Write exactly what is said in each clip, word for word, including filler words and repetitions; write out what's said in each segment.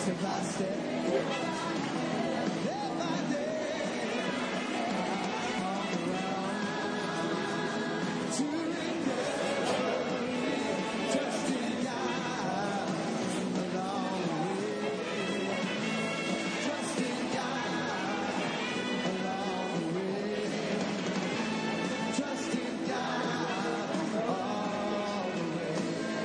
step by step. Day by day, I walk around to recovery, trusting God along the way. Trusting God along the way. Trusting God all the way.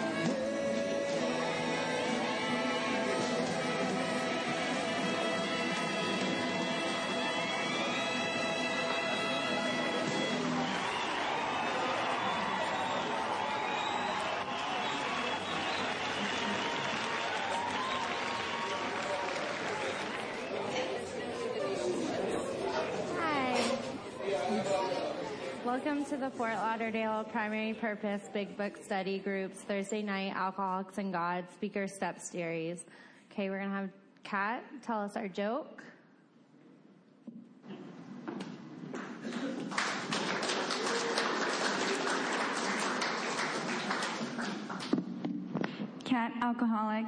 Hi. Welcome to the Fort Lauderdale Primary Purpose Big Book Study Group's Thursday night Alcoholics and God Speaker Step Series. Okay, we're going to have Kat tell us our joke. Cat, alcoholic.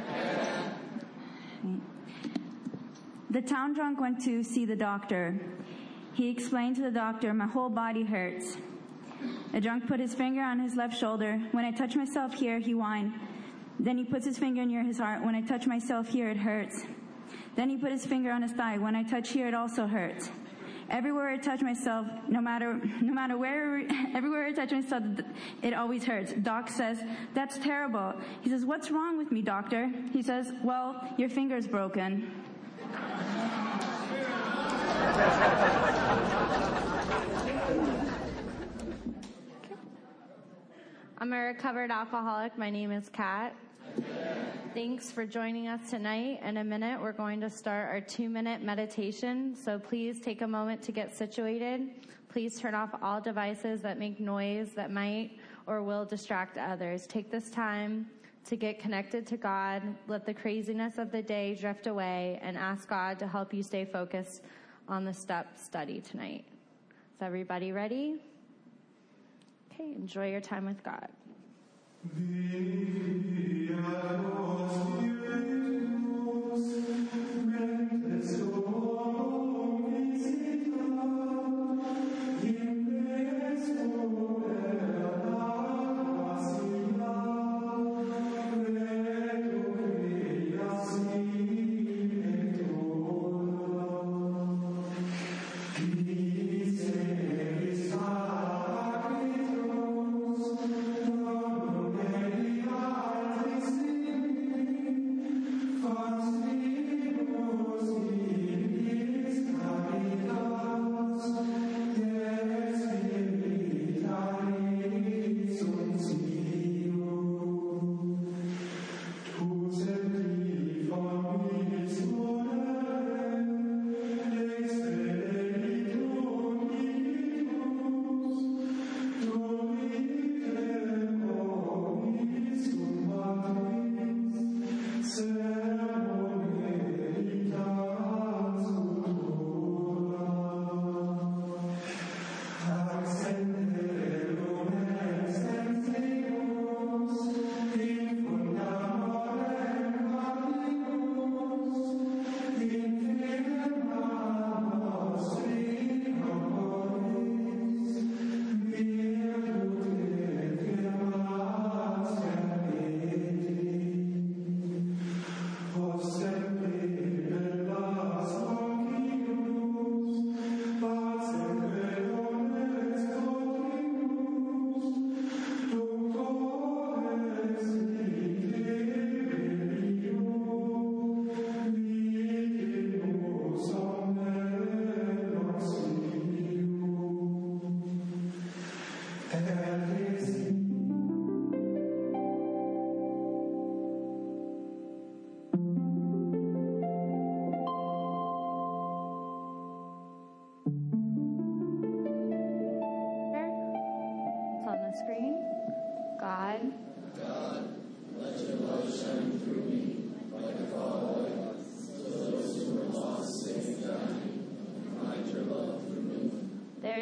The town drunk went to see the doctor. He explained to the doctor, "My whole body hurts." The drunk put his finger on his left shoulder. "When I touch myself here," he whined. Then he puts his finger near his heart. "When I touch myself here, it hurts." Then he put his finger on his thigh. "When I touch here, it also hurts. Everywhere I touch myself, no matter no matter where, everywhere I touch myself, it always hurts." Doc says, "That's terrible." He says, "What's wrong with me, doctor?" He says, "Well, your finger's broken." I'm a recovered alcoholic. My name is Kat. Thanks for joining us tonight. In a minute, we're going to start our two-minute meditation, so please take a moment to get situated. Please turn off all devices that make noise that might or will distract others. Take this time to get connected to God, let the craziness of the day drift away, and ask God to help you stay focused on the step study tonight. Is everybody ready? Okay, enjoy your time with God.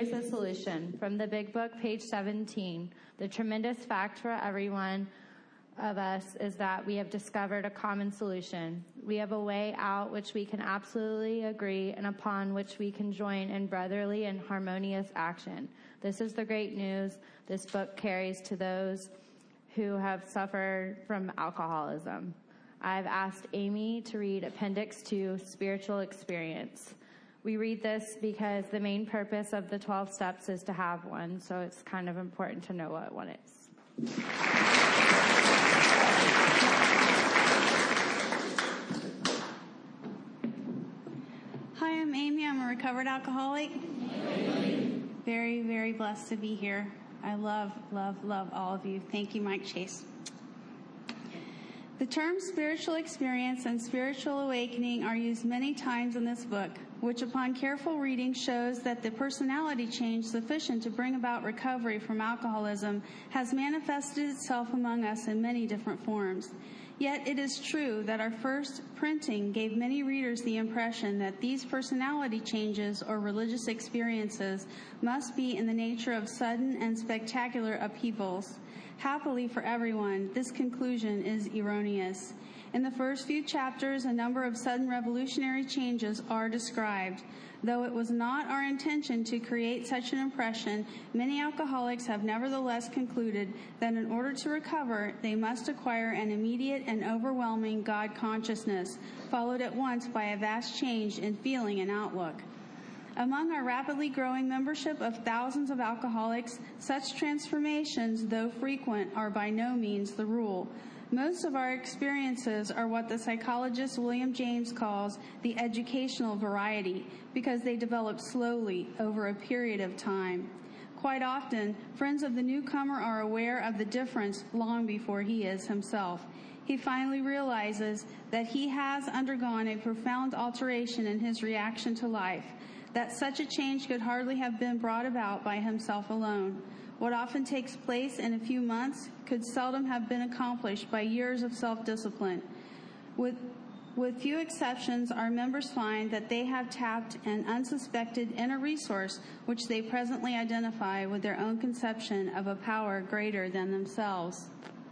From the Big Book, page seventeen. The tremendous fact for everyone of us is that we have discovered a common solution. We have a way out which we can absolutely agree and upon which we can join in brotherly and harmonious action. This is the great news this book carries to those who have suffered from alcoholism. I've asked Amy to read Appendix two, Spiritual Experience. We read this because the main purpose of the twelve steps is to have one, so it's kind of important to know what one is. Hi, I'm Amy. I'm a recovered alcoholic. Very, very blessed to be here. I love, love, love all of you. Thank you, Mike Chase. The terms spiritual experience and spiritual awakening are used many times in this book, which upon careful reading shows that the personality change sufficient to bring about recovery from alcoholism has manifested itself among us in many different forms. Yet it is true that our first printing gave many readers the impression that these personality changes or religious experiences must be in the nature of sudden and spectacular upheavals. Happily for everyone, this conclusion is erroneous. In the first few chapters, a number of sudden revolutionary changes are described. Though it was not our intention to create such an impression, many alcoholics have nevertheless concluded that in order to recover, they must acquire an immediate and overwhelming God consciousness, followed at once by a vast change in feeling and outlook. Among our rapidly growing membership of thousands of alcoholics, such transformations, though frequent, are by no means the rule. Most of our experiences are what the psychologist William James calls the educational variety, because they develop slowly over a period of time. Quite often, friends of the newcomer are aware of the difference long before he is himself. He finally realizes that he has undergone a profound alteration in his reaction to life, that such a change could hardly have been brought about by himself alone. What often takes place in a few months could seldom have been accomplished by years of self-discipline. With, with few exceptions, our members find that they have tapped an unsuspected inner resource which they presently identify with their own conception of a power greater than themselves.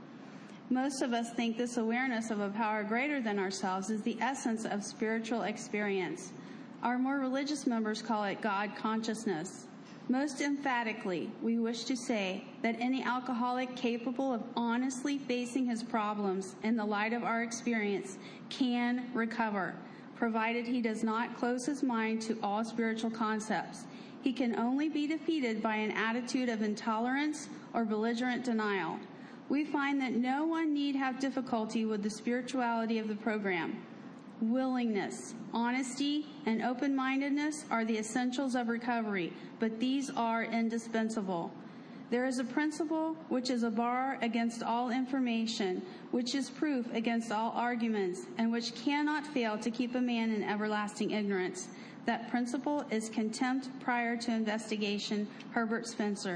Most of us think this awareness of a power greater than ourselves is the essence of spiritual experience. Our more religious members call it God consciousness. Most emphatically, we wish to say that any alcoholic capable of honestly facing his problems in the light of our experience can recover, provided he does not close his mind to all spiritual concepts. He can only be defeated by an attitude of intolerance or belligerent denial. We find that no one need have difficulty with the spirituality of the program. Willingness, honesty, and open-mindedness are the essentials of recovery, but these are indispensable. There is a principle which is a bar against all information, which is proof against all arguments, and which cannot fail to keep a man in everlasting ignorance. That principle is contempt prior to investigation. Herbert Spencer.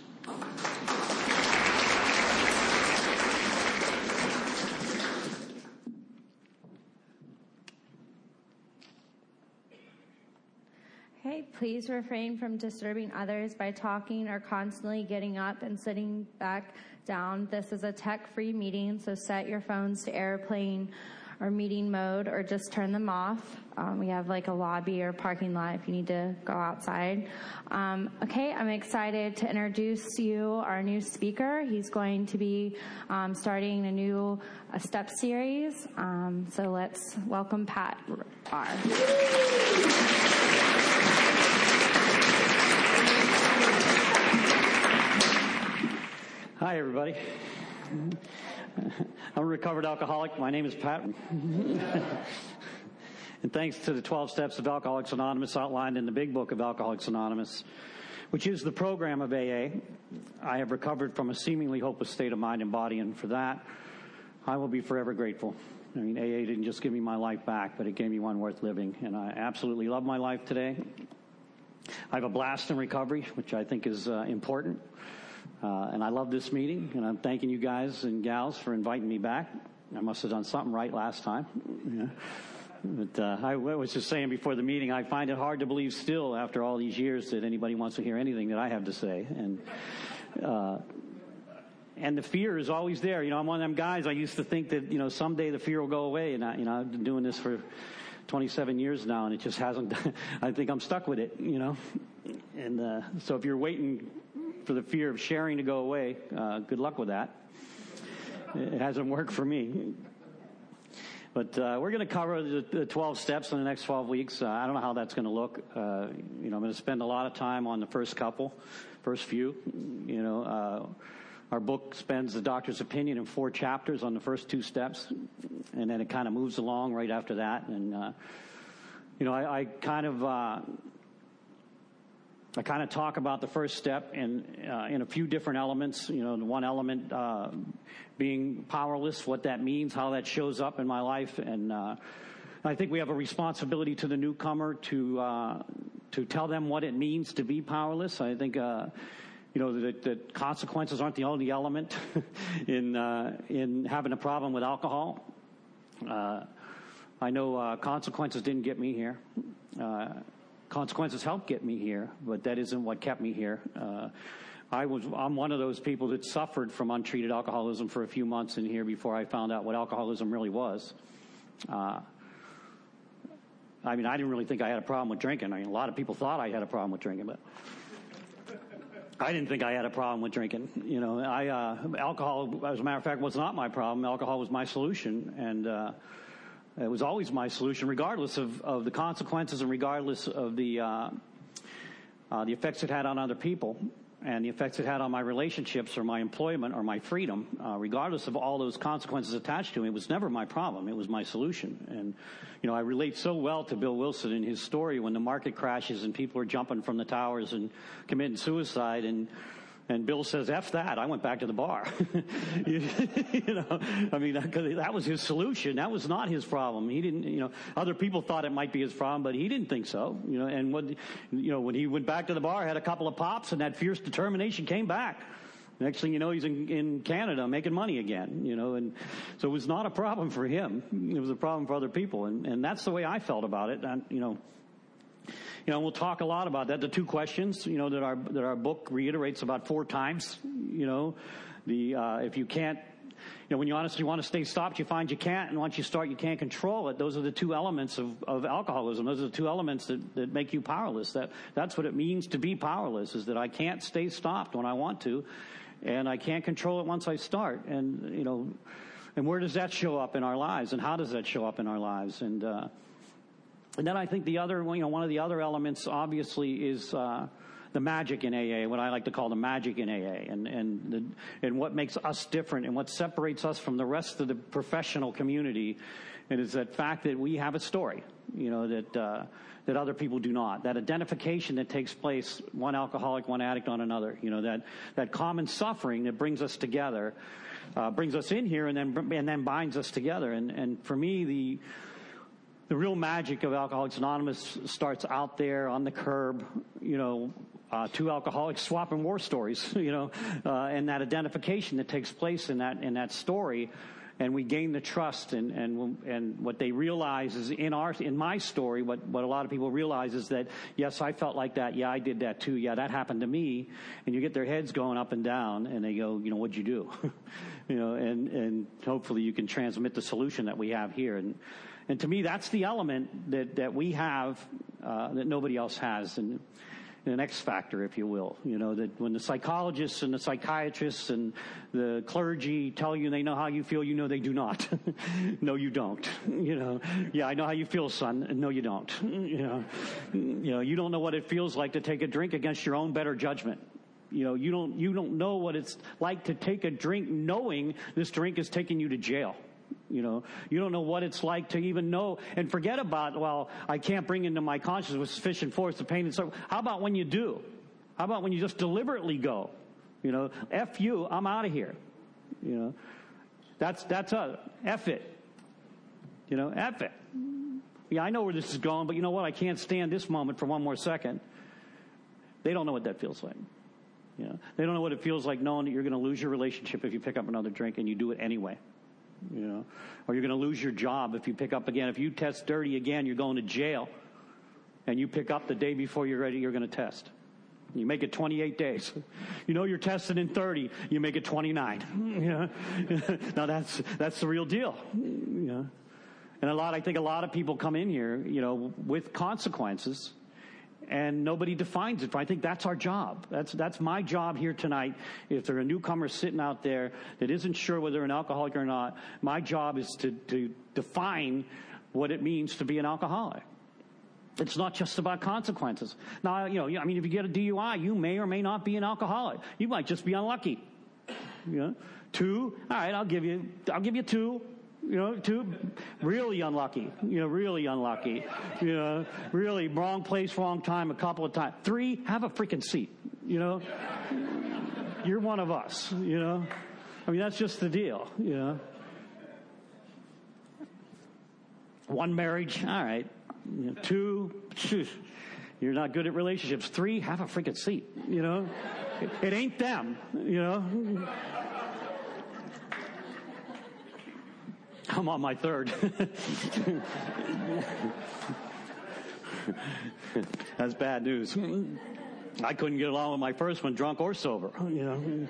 Okay, please refrain from disturbing others by talking or constantly getting up and sitting back down. This is a tech-free meeting, so set your phones to airplane or meeting mode or just turn them off. Um, we have like a lobby or parking lot if you need to go outside. Um, okay, I'm excited to introduce you our new speaker. He's going to be um, starting a new a step series. Um, so let's welcome Pat R. Hi, everybody. I'm a recovered alcoholic. My name is Pat. And thanks to the twelve Steps of Alcoholics Anonymous outlined in the Big Book of Alcoholics Anonymous, which is the program of A A, I have recovered from a seemingly hopeless state of mind and body, and for that, I will be forever grateful. I mean, A A didn't just give me my life back, but it gave me one worth living, and I absolutely love my life today. I have a blast in recovery, which I think is uh, important. Uh, and I love this meeting, and I'm thanking you guys and gals for inviting me back. I must have done something right last time. Yeah. But uh, I was just saying before the meeting, I find it hard to believe still after all these years that anybody wants to hear anything that I have to say. And uh, and the fear is always there. You know, I'm one of them guys. I used to think that, you know, someday the fear will go away. And I, you know, I've been doing this for twenty-seven years now, and it just hasn't. I think I'm stuck with it, you know. And uh, so if you're waiting for the fear of sharing to go away, uh, good luck with that. It hasn't worked for me. But uh, we're going to cover the, the twelve steps in the next twelve weeks. Uh, I don't know how that's going to look. Uh, you know, I'm going to spend a lot of time on the first couple, first few. You know, uh, our book spends the doctor's opinion in four chapters on the first two steps, and then it kind of moves along right after that. And uh, you know, I, I kind of. Uh, I kind of talk about the first step in uh, in a few different elements. You know, the one element uh, being powerless, what that means, how that shows up in my life, and uh, I think we have a responsibility to the newcomer to uh, to tell them what it means to be powerless. I think uh, you know that, that consequences aren't the only element in uh, in having a problem with alcohol. Uh, I know uh, consequences didn't get me here. Uh, Consequences helped get me here, but that isn't what kept me here. Uh, I was, I'm one of those people that suffered from untreated alcoholism for a few months in here before I found out what alcoholism really was. Uh, I mean, I didn't really think I had a problem with drinking. I mean, a lot of people thought I had a problem with drinking, but I didn't think I had a problem with drinking. You know, I, uh, alcohol, as a matter of fact, was not my problem. Alcohol was my solution, and, uh, it was always my solution, regardless of, of the consequences and regardless of the uh, uh, the effects it had on other people and the effects it had on my relationships or my employment or my freedom. Uh, regardless of all those consequences attached to it, it was never my problem. It was my solution. And, you know, I relate so well to Bill Wilson in his story when the market crashes and people are jumping from the towers and committing suicide, and And Bill says, F that, I went back to the bar. you, you know, I mean, that was his solution. That was not his problem. He didn't, you know, other people thought it might be his problem, but he didn't think so. You know, and when, you know, when he went back to the bar, had a couple of pops, and that fierce determination came back. Next thing you know, he's in, in Canada making money again, you know, and so it was not a problem for him. It was a problem for other people. And, and that's the way I felt about it. And, you know, You know, we'll talk a lot about that. The two questions, you know, that our that our book reiterates about four times. You know, the uh, if you can't, you know, when you honestly want to stay stopped, you find you can't, and once you start, you can't control it. Those are the two elements of, of alcoholism. Those are the two elements that, that make you powerless. That that's what it means to be powerless. Is that I can't stay stopped when I want to, and I can't control it once I start. And you know, and where does that show up in our lives, and how does that show up in our lives? And uh, And then I think the other, you know, one of the other elements, obviously, is uh, the magic in A A, what I like to call the magic in A A, and and the, and what makes us different, and what separates us from the rest of the professional community, and is that fact that we have a story, you know, that uh, that other people do not. That identification that takes place, one alcoholic, one addict on another, you know, that that common suffering that brings us together, uh, brings us in here, and then and then binds us together. And and for me, the The real magic of Alcoholics Anonymous starts out there on the curb, you know, uh, two alcoholics swapping war stories, you know, uh, and that identification that takes place in that in that story, and we gain the trust, and and and what they realize is in our in my story, what what a lot of people realize is that yes, I felt like that, yeah, I did that too, yeah, that happened to me, and you get their heads going up and down, and they go, you know, what'd you do, you know, and and hopefully you can transmit the solution that we have here. And. And to me, that's the element that, that we have uh, that nobody else has, and an X factor, if you will. You know, that when the psychologists and the psychiatrists and the clergy tell you they know how you feel, you know they do not. No, you don't. You know, yeah, I know how you feel, son. No, you don't. You know, you know, you don't know what it feels like to take a drink against your own better judgment. You know, you don't you don't know what it's like to take a drink knowing this drink is taking you to jail. You know, you don't know what it's like to even know, and forget about, well, I can't bring into my conscience with sufficient force the pain and so. How about when you do? How about when you just deliberately go? You know, F you, I'm out of here. You know, that's, that's a, F it. You know, F it. Yeah, I know where this is going, but you know what? I can't stand this moment for one more second. They don't know what that feels like. You know, they don't know what it feels like knowing that you're going to lose your relationship if you pick up another drink and you do it anyway. You know, or you're going to lose your job if you pick up again. If you test dirty again, you're going to jail, and you pick up the day before you're ready, you're going to test. You make it twenty-eight days. You know you're tested in thirty. You make it twenty-nine. You know? Now that's that's the real deal. You know? And a lot, I think a lot of people come in here, you know, with consequences, and nobody defines it. I think that's our job. That's that's my job here tonight. If there are newcomers sitting out there that isn't sure whether they're an alcoholic or not, my job is to, to define what it means to be an alcoholic. It's not just about consequences. Now, you know, I mean, if you get a D U I, you may or may not be an alcoholic. You might just be unlucky. You know, two. All right, I'll give you. I'll give you two. You know, two. Really unlucky. You know, really unlucky. You know, really wrong place, wrong time, a couple of times. Three. Have a freaking seat. You know, you're one of us. You know, I mean, that's just the deal. You know, one marriage. All right. You know, two, you're not good at relationships. Three, have a freaking seat. You know, it, it ain't them. You know, I'm on my third. That's bad news. I couldn't get along with my first one, drunk or sober. You know.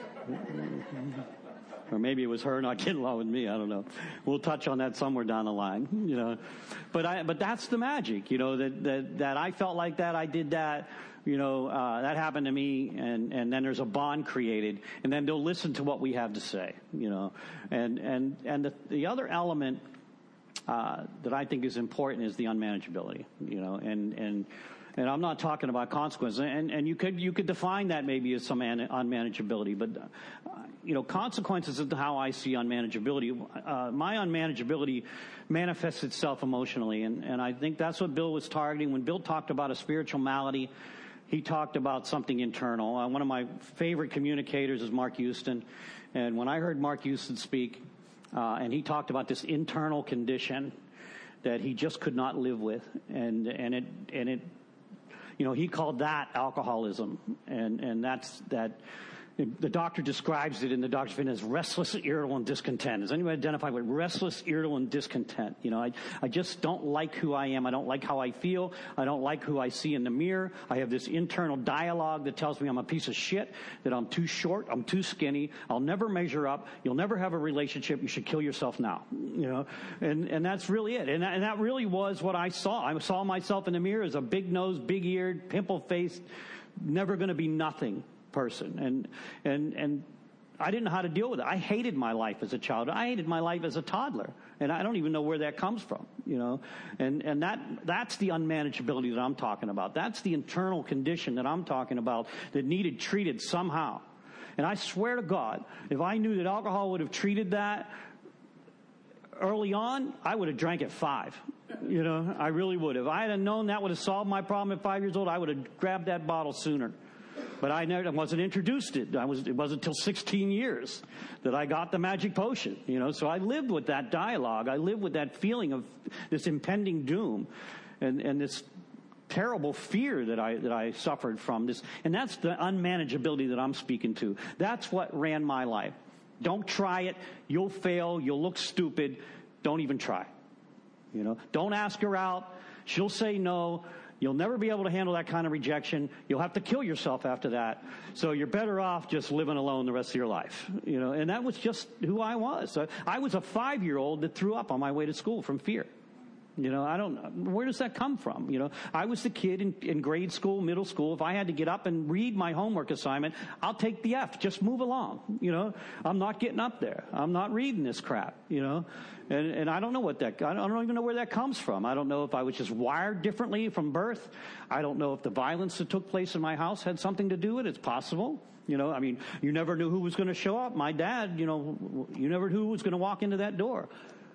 Or maybe it was her not getting along with me. I don't know. We'll touch on that somewhere down the line, you know. But I, but that's the magic, you know, that, that, that I felt like that, I did that, you know, uh, that happened to me, and, and then there's a bond created, and then they'll listen to what we have to say, you know. And, and, and the, the other element uh, that I think is important is the unmanageability, you know, and, and, And I'm not talking about consequences, and, and you could you could define that maybe as some un- unmanageability, but uh, you know, consequences is how I see unmanageability. Uh, my unmanageability manifests itself emotionally, and, and I think that's what Bill was targeting when Bill talked about a spiritual malady. He talked about something internal. Uh, one of my favorite communicators is Mark Houston, and when I heard Mark Houston speak, uh, and he talked about this internal condition that he just could not live with, and and it and it. You know, he called that alcoholism, and, and that's that. The doctor describes it in the doctor's opinion as restless, irritable, and discontent. Does anyone identify with restless, irritable, and discontent? You know, I, I just don't like who I am. I don't like how I feel. I don't like who I see in the mirror. I have this internal dialogue that tells me I'm a piece of shit, that I'm too short, I'm too skinny, I'll never measure up, you'll never have a relationship, you should kill yourself now. You know, and, and that's really it. And that, and that really was what I saw. I saw myself in the mirror as a big-nosed, big-eared, pimple-faced, never going to be nothing person, and and and I didn't know how to deal with it. I hated my life as a child. I hated my life as a toddler, and I don't even know where that comes from, you know. And and that that's the unmanageability that I'm talking about. That's the internal condition that I'm talking about that needed treated somehow. And I swear to God, if I knew that alcohol would have treated that early on, I would have drank at five. You know, I really would. If I had known that would have solved my problem at five years old, I would have grabbed that bottle sooner. But I never I wasn't introduced to it. I was, it wasn't until sixteen years that I got the magic potion, you know. So I lived with that dialogue. I lived with that feeling of this impending doom and, and this terrible fear that I that I suffered from. This, and that's the unmanageability that I'm speaking to. That's what ran my life. Don't try it. You'll fail. You'll look stupid. Don't even try. You know, don't ask her out. She'll say no. You'll never be able to handle that kind of rejection. You'll have to kill yourself after that. So you're better off just living alone the rest of your life. You know, and that was just who I was. I was a five-year-old that threw up on my way to school from fear. You know, I don't, where does that come from? You know, I was the kid in, in grade school, middle school. If I had to get up and read my homework assignment, I'll take the F. Just move along. You know, I'm not getting up there. I'm not reading this crap, you know. And, and I don't know what that, I don't even know where that comes from. I don't know if I was just wired differently from birth. I don't know if the violence that took place in my house had something to do with it. It's possible. You know, I mean, you never knew who was going to show up. My dad, you know, you never knew who was going to walk into that door.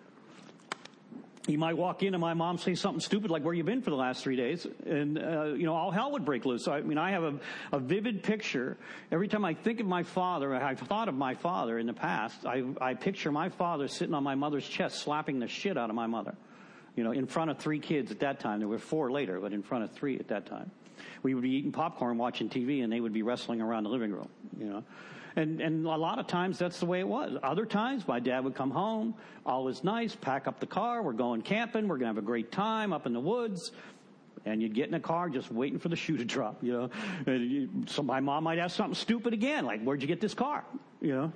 You might walk in and my mom say something stupid like, where you been for the last three days? And, uh, you know, all hell would break loose. I mean, I have a, a vivid picture. Every time I think of my father, I've thought of my father in the past, I, I picture my father sitting on my mother's chest slapping the shit out of my mother. You know, in front of three kids at that time. There were four later, but in front of three at that time. We would be eating popcorn, watching T V, and they would be wrestling around the living room, you know. And, and a lot of times that's the way it was. Other times my dad would come home, all is nice, pack up the car, we're going camping, we're going to have a great time up in the woods. And you'd get in a car just waiting for the shoe to drop, you know. And you, so my mom might ask something stupid again, like, where'd you get this car? You know.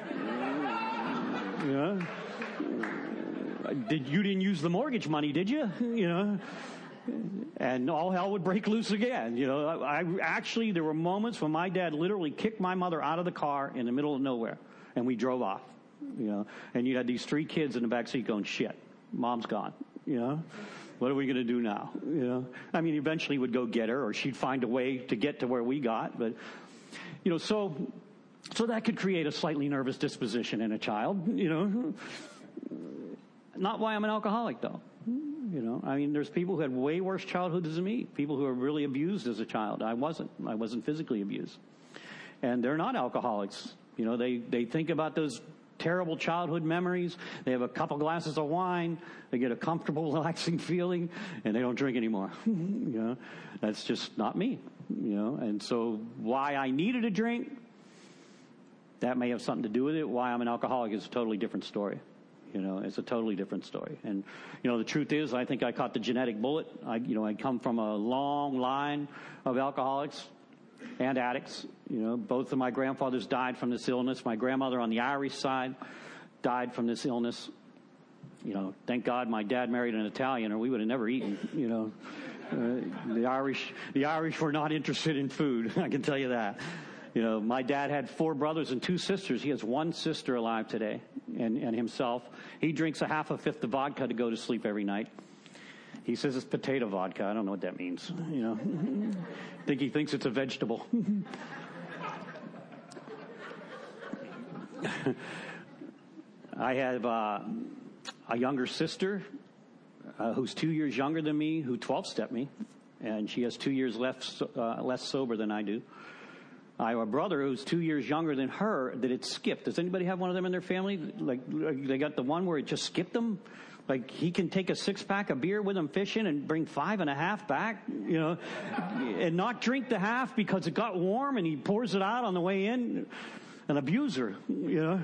You know. Did, you didn't use the mortgage money, did you? You know. And all hell would break loose again. You know, I, I actually, there were moments when my dad literally kicked my mother out of the car in the middle of nowhere, and we drove off. You know, and you had these three kids in the back seat going, shit, mom's gone. You know, what are we going to do now? You know, I mean, eventually we'd go get her, or she'd find a way to get to where we got. But, you know, so, so that could create a slightly nervous disposition in a child, you know. Not why I'm an alcoholic, though. You know, I mean, there's people who had way worse childhoods than me, people who were really abused as a child. I wasn't. I wasn't physically abused. And they're not alcoholics. You know, they, they think about those terrible childhood memories. They have a couple glasses of wine. They get a comfortable, relaxing feeling, and they don't drink anymore. You know, that's just not me. You know, and so why I needed a drink, that may have something to do with it. Why I'm an alcoholic is a totally different story. You know, it's a totally different story. And, you know, the truth is, I think I caught the genetic bullet. I, you know, I come from a long line of alcoholics and addicts. You know, both of my grandfathers died from this illness. My grandmother on the Irish side died from this illness. You know, thank God my dad married an Italian, or we would have never eaten. You know, uh, the Irish, the Irish were not interested in food. I can tell you that. You know, my dad had four brothers and two sisters. He has one sister alive today, and, and himself. He drinks a half a fifth of vodka to go to sleep every night. He says it's potato vodka. I don't know what that means. You know, I think he thinks it's a vegetable. I have uh, a younger sister uh, who's two years younger than me, who twelve-stepped me, and she has two years left, uh, less sober than I do. I have a brother who's two years younger than her that it skipped. Does anybody have one of them in their family? Like, they got the one where it just skipped them? Like, he can take a six-pack of beer with him fishing and bring five and a half back, you know, and not drink the half because it got warm, and he pours it out on the way in. An abuser, you know.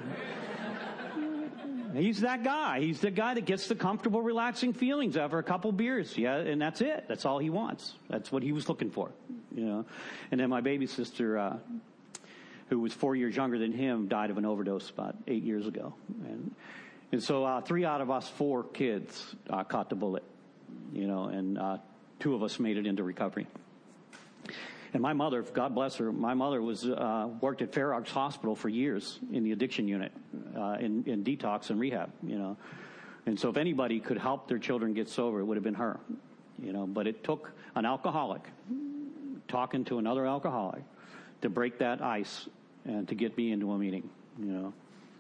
He's that guy. He's the guy that gets the comfortable, relaxing feelings after a couple beers. Yeah, and that's it. That's all he wants. That's what he was looking for, you know. And then my baby sister, uh, who was four years younger than him, died of an overdose about eight years ago. And and so uh, three out of us four kids uh, caught the bullet, you know, and uh, two of us made it into recovery. And my mother, God bless her, my mother was uh, worked at Fair Oaks Hospital for years in the addiction unit, uh, in, in detox and rehab, you know. And so if anybody could help their children get sober, it would have been her, you know. But it took an alcoholic talking to another alcoholic to break that ice and to get me into a meeting, you know.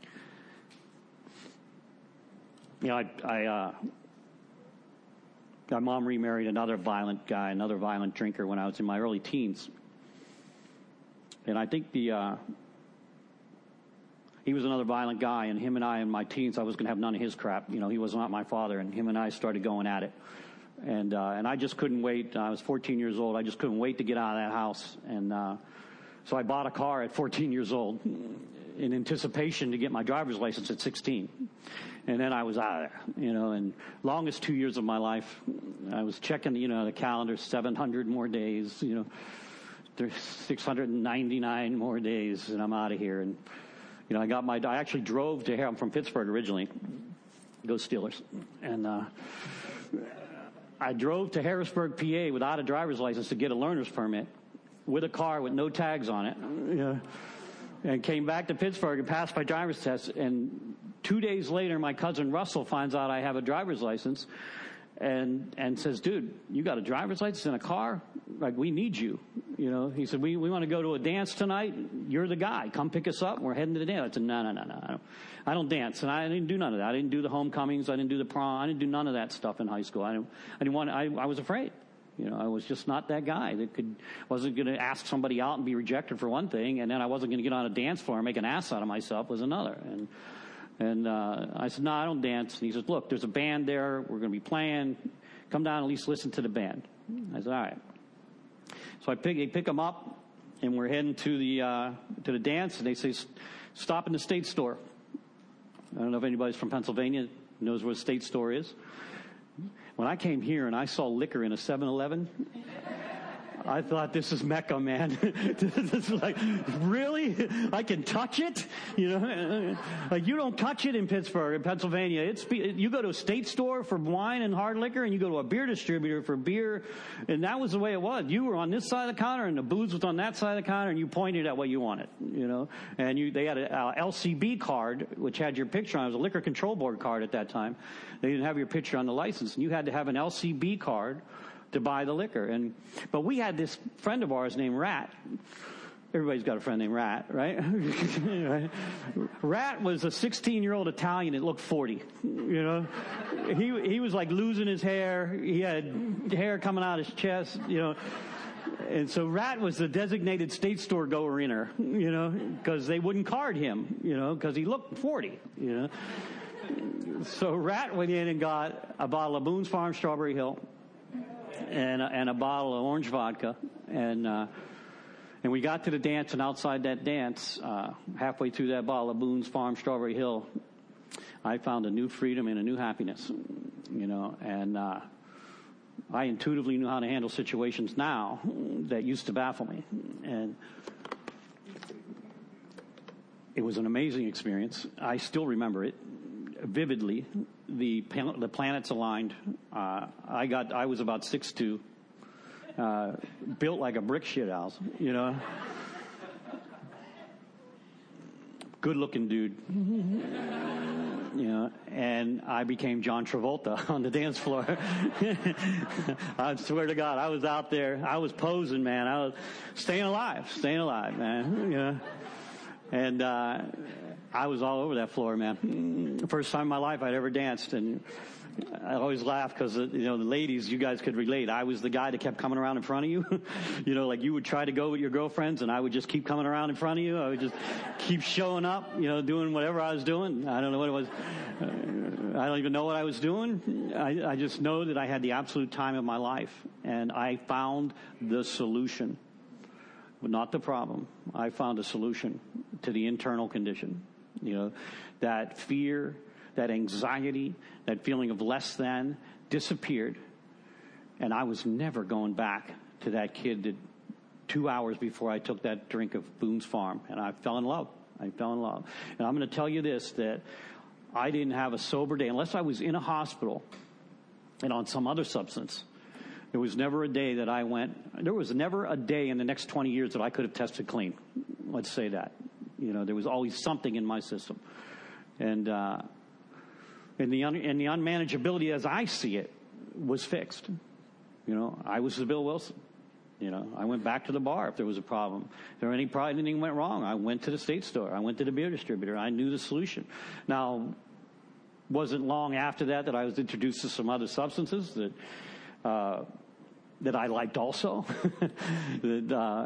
You know, I... I uh, My mom remarried another violent guy, another violent drinker when I was in my early teens. And I think the uh, he was another violent guy, and him and I in my teens, I was going to have none of his crap. You know, he was not my father, and him and I started going at it. And uh, and I just couldn't wait. I was fourteen years old. I just couldn't wait to get out of that house. And uh, so I bought a car at fourteen years old in anticipation to get my driver's license at sixteen. And then I was out of there, you know, and longest two years of my life, I was checking, you know, the calendar, seven hundred more days, you know, there's six hundred ninety-nine more days, and I'm out of here. And, you know, I got my, I actually drove to here. I'm from Pittsburgh originally. Go Steelers. And uh, I drove to Harrisburg, P A without a driver's license to get a learner's permit with a car with no tags on it, you know, and came back to Pittsburgh and passed my driver's test. And two days later, my cousin Russell finds out I have a driver's license and and says, dude, you got a driver's license in a car? Like, we need you. You know, he said, we, we want to go to a dance tonight. You're the guy. Come pick us up. We're heading to the dance. I said, no, no, no, no. I don't, I don't dance. And I didn't do none of that. I didn't do the homecomings. I didn't do the prom. I didn't do none of that stuff in high school. I didn't, I didn't want to, I, I was afraid. You know, I was just not that guy that could, wasn't going to ask somebody out and be rejected for one thing, and then I wasn't going to get on a dance floor and make an ass out of myself was another. And And uh, I said, no, I don't dance. And he says, look, there's a band there. We're going to be playing. Come down and at least listen to the band. I said, all right. So I pick, they pick them up, and we're heading to the uh, to the dance. And they say, stop in the State Store. I don't know if anybody's from Pennsylvania knows where the State Store is. When I came here and I saw liquor in a seven eleven, I thought, this is Mecca, man. This is like, really? I can touch it? You know, like you don't touch it in Pittsburgh, in Pennsylvania. It's you go to a state store for wine and hard liquor, and you go to a beer distributor for beer, and that was the way it was. You were on this side of the counter, and the booze was on that side of the counter, and you pointed at what you wanted. You know, and you they had a, a L C B card which had your picture on it. It was a liquor control board card at that time. They didn't have your picture on the license, and you had to have an L C B card to buy the liquor. And but we had this friend of ours named Rat. Everybody's got a friend named Rat, right? Rat was a sixteen-year-old Italian that looked forty. You know, he he was like losing his hair. He had hair coming out his chest. You know, and so Rat was the designated state store goer inner. You know, because they wouldn't card him. You know, because he looked forty. You know, so Rat went in and got a bottle of Boone's Farm Strawberry Hill. And a, and a bottle of orange vodka, and uh, and we got to the dance, and outside that dance, uh, halfway through that bottle of Boone's Farm Strawberry Hill, I found a new freedom and a new happiness, you know, and uh, I intuitively knew how to handle situations now that used to baffle me, and it was an amazing experience. I still remember it vividly. The the planets aligned. Uh, I got. I was about six two, uh, built like a brick shit house. You know, good looking dude. You know, and I became John Travolta on the dance floor. I swear to God, I was out there. I was posing, man. I was staying alive, staying alive, man. You know, and. Uh, I was all over that floor, man. The first time in my life I'd ever danced, and I always laugh because, you know, the ladies, you guys could relate. I was the guy that kept coming around in front of you. You know, like you would try to go with your girlfriends, and I would just keep coming around in front of you. I would just keep showing up, you know, doing whatever I was doing. I don't know what it was. Uh, I don't even know what I was doing. I, I just know that I had the absolute time of my life, and I found the solution. But not the problem. I found a solution to the internal condition. You know, that fear, that anxiety, that feeling of less than disappeared. And I was never going back to that kid that two hours before I took that drink of Boone's Farm. And I fell in love. I fell in love. And I'm going to tell you this, that I didn't have a sober day unless I was in a hospital and on some other substance. There was never a day that I went, there was never a day in the next twenty years that I could have tested clean. Let's say that. You know, there was always something in my system. And, uh, and the, un- and the unmanageability as I see it was fixed. You know, I was the Bill Wilson. You know, I went back to the bar if there was a problem. If there were any problem, anything went wrong, I went to the state store. I went to the beer distributor. I knew the solution. Now, wasn't long after that that I was introduced to some other substances that, uh, that I liked also. that, uh,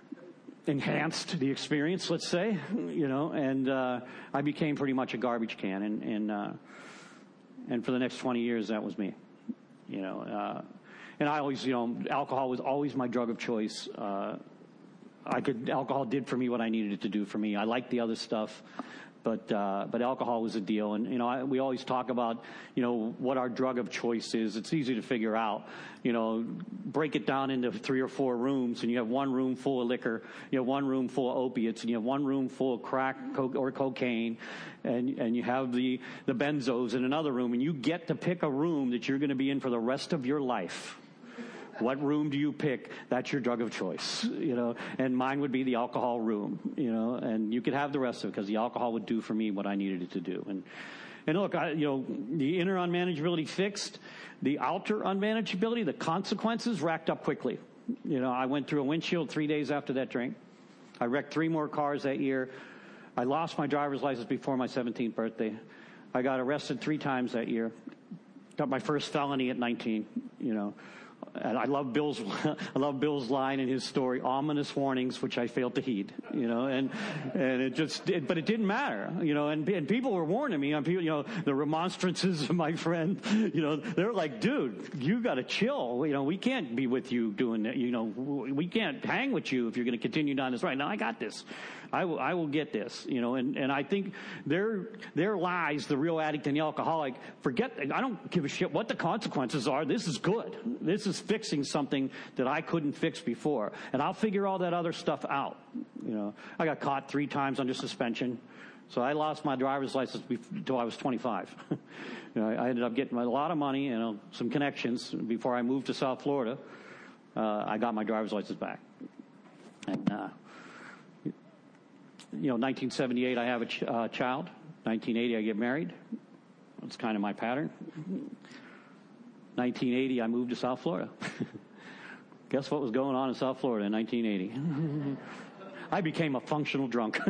enhanced the experience, let's say, you know, and uh, I became pretty much a garbage can, and and, uh, and for the next twenty years, that was me, you know, uh, and I always, you know, alcohol was always my drug of choice. Uh, I could, alcohol did for me what I needed it to do for me. I liked the other stuff, but uh, but alcohol was a deal, and you know, I, we always talk about, you know, what our drug of choice is. It's easy to figure out. You know, break it down into three or four rooms, and you have one room full of liquor, you have one room full of opiates, and you have one room full of crack co- or cocaine, and and you have the the benzos in another room, and you get to pick a room that you're going to be in for the rest of your life. What room do you pick? That's your drug of choice, you know, and mine would be the alcohol room, you know, and you could have the rest of it because the alcohol would do for me what I needed it to do. And, and look, I, you know, the inner unmanageability fixed, the outer unmanageability, the consequences racked up quickly. You know, I went through a windshield three days after that drink. I wrecked three more cars that year. I lost my driver's license before my seventeenth birthday. I got arrested three times that year. Got my first felony at nineteen, you know. And I love Bill's, I love Bill's line in his story, ominous warnings, which I failed to heed, you know, and, and it just, it, but it didn't matter, you know, and, and people were warning me on people, you know, the remonstrances of my friend, you know, they're like, dude, you got to chill. You know, we can't be with you doing that. You know, we can't hang with you if you're going to continue down this right. Now I got this. I will, I will get this, you know, and, and I think there, there lies the real addict and the alcoholic. Forget, I don't give a shit what the consequences are. This is good. This is fixing something that I couldn't fix before. And I'll figure all that other stuff out. You know, I got caught three times under suspension. So I lost my driver's license until I was twenty-five. You know, I ended up getting a lot of money, you know, some connections before I moved to South Florida. Uh, I got my driver's license back. And, uh, you know, nineteen seventy-eight, I have a ch- uh, child. nineteen eighty, I get married. That's kind of my pattern. nineteen eighty, I moved to South Florida. Guess what was going on in South Florida in nineteen eighty? I became a functional drunk.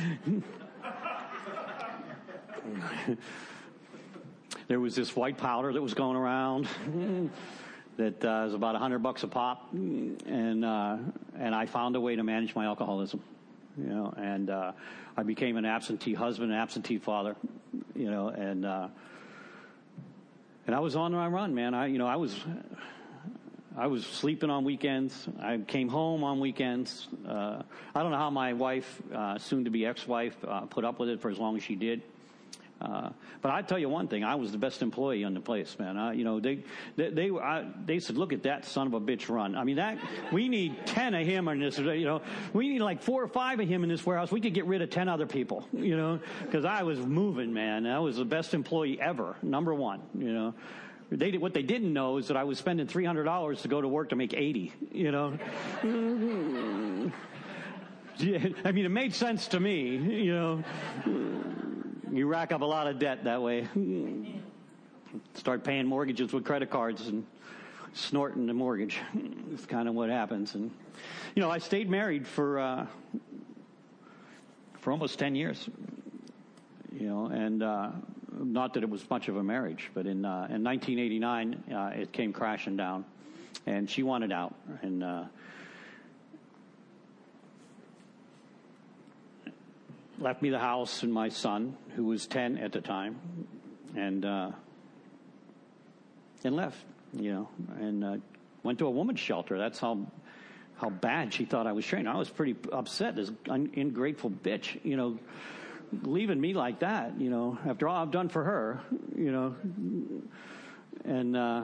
There was this white powder that was going around that uh, was about a hundred bucks a pop, and uh, and I found a way to manage my alcoholism, you know, and uh, I became an absentee husband, an absentee father, you know, and uh, and I was on my run, man. I you know I was I was sleeping on weekends. I came home on weekends. Uh, I don't know how my wife, uh, soon to be ex-wife, uh, put up with it for as long as she did. Uh, but I tell you one thing, I was the best employee on the place, man. I, you know, they, they, they, I, they said, look at that son of a bitch run. I mean, that, we need ten of him in this, you know, we need like four or five of him in this warehouse. We could get rid of ten other people, you know, because I was moving, man. I was the best employee ever, number one, you know. They did, what they didn't know is that I was spending three hundred dollars to go to work to make eighty, you know. I mean, it made sense to me, you know. You rack up a lot of debt that way. Start paying mortgages with credit cards and snorting the mortgage. It's kind of what happens. And, you know, I stayed married for, uh, for almost ten years, you know, and, uh, not that it was much of a marriage, but in, uh, in nineteen eighty-nine, uh, it came crashing down, and she wanted out. And, uh, left me the house and my son, who was ten at the time, and uh, and left, you know, and uh, went to a woman's shelter. That's how how bad she thought I was treating. I was pretty upset, this un- ungrateful bitch, you know, leaving me like that, you know, after all I've done for her, you know, and uh,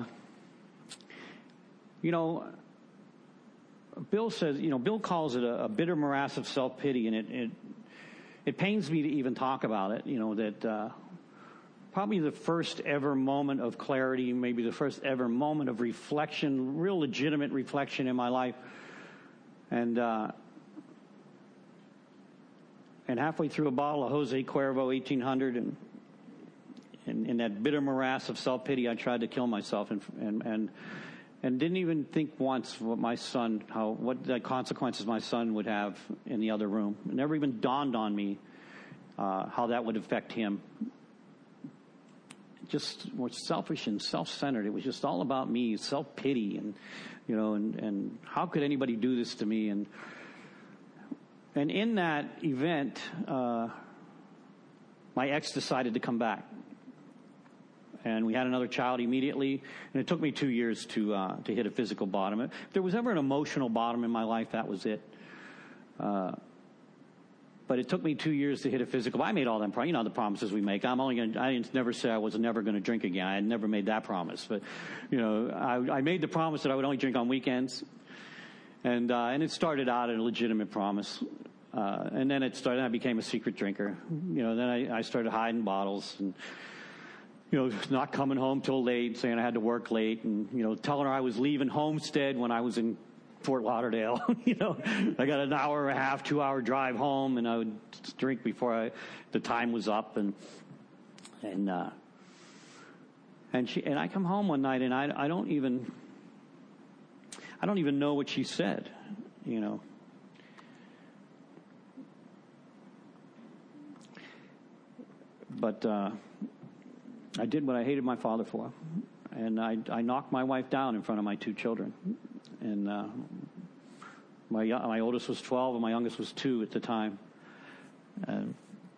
you know, Bill says, you know, Bill calls it a, a bitter morass of self-pity, and it. it It pains me to even talk about it, you know, that uh, probably the first ever moment of clarity, maybe the first ever moment of reflection, real legitimate reflection in my life. And uh, and halfway through a bottle of Jose Cuervo eighteen hundred, and in that bitter morass of self-pity, I tried to kill myself, and and and, and didn't even think once what my son, how what the consequences my son would have in the other room. It never even dawned on me uh, how that would affect him. Just was selfish and self-centered. It was just all about me, self-pity, and you know, and, and how could anybody do this to me? And and in that event, uh, my ex decided to come back. And we had another child immediately, and it took me two years to uh, to hit a physical bottom. If there was ever an emotional bottom in my life, that was it. Uh, but it took me two years to hit a physical. I made all them, you know, the promises we make. I'm only going. I didn't never say I was never going to drink again. I had never made that promise, but you know, I, I made the promise that I would only drink on weekends, and uh, and it started out as a legitimate promise. Uh, and then it started. I became a secret drinker. You know, then I, I started hiding bottles and. You know, not coming home till late, saying I had to work late, and, you know, telling her I was leaving Homestead when I was in Fort Lauderdale. You know, I got an hour and a half, two hour drive home, and I would drink before I, the time was up, and, and, uh, and she, and I come home one night and I, I don't even, I don't even know what she said, you know. But, uh, I did what I hated my father for, and I, I knocked my wife down in front of my two children. And uh, my my oldest was twelve, and my youngest was two at the time. And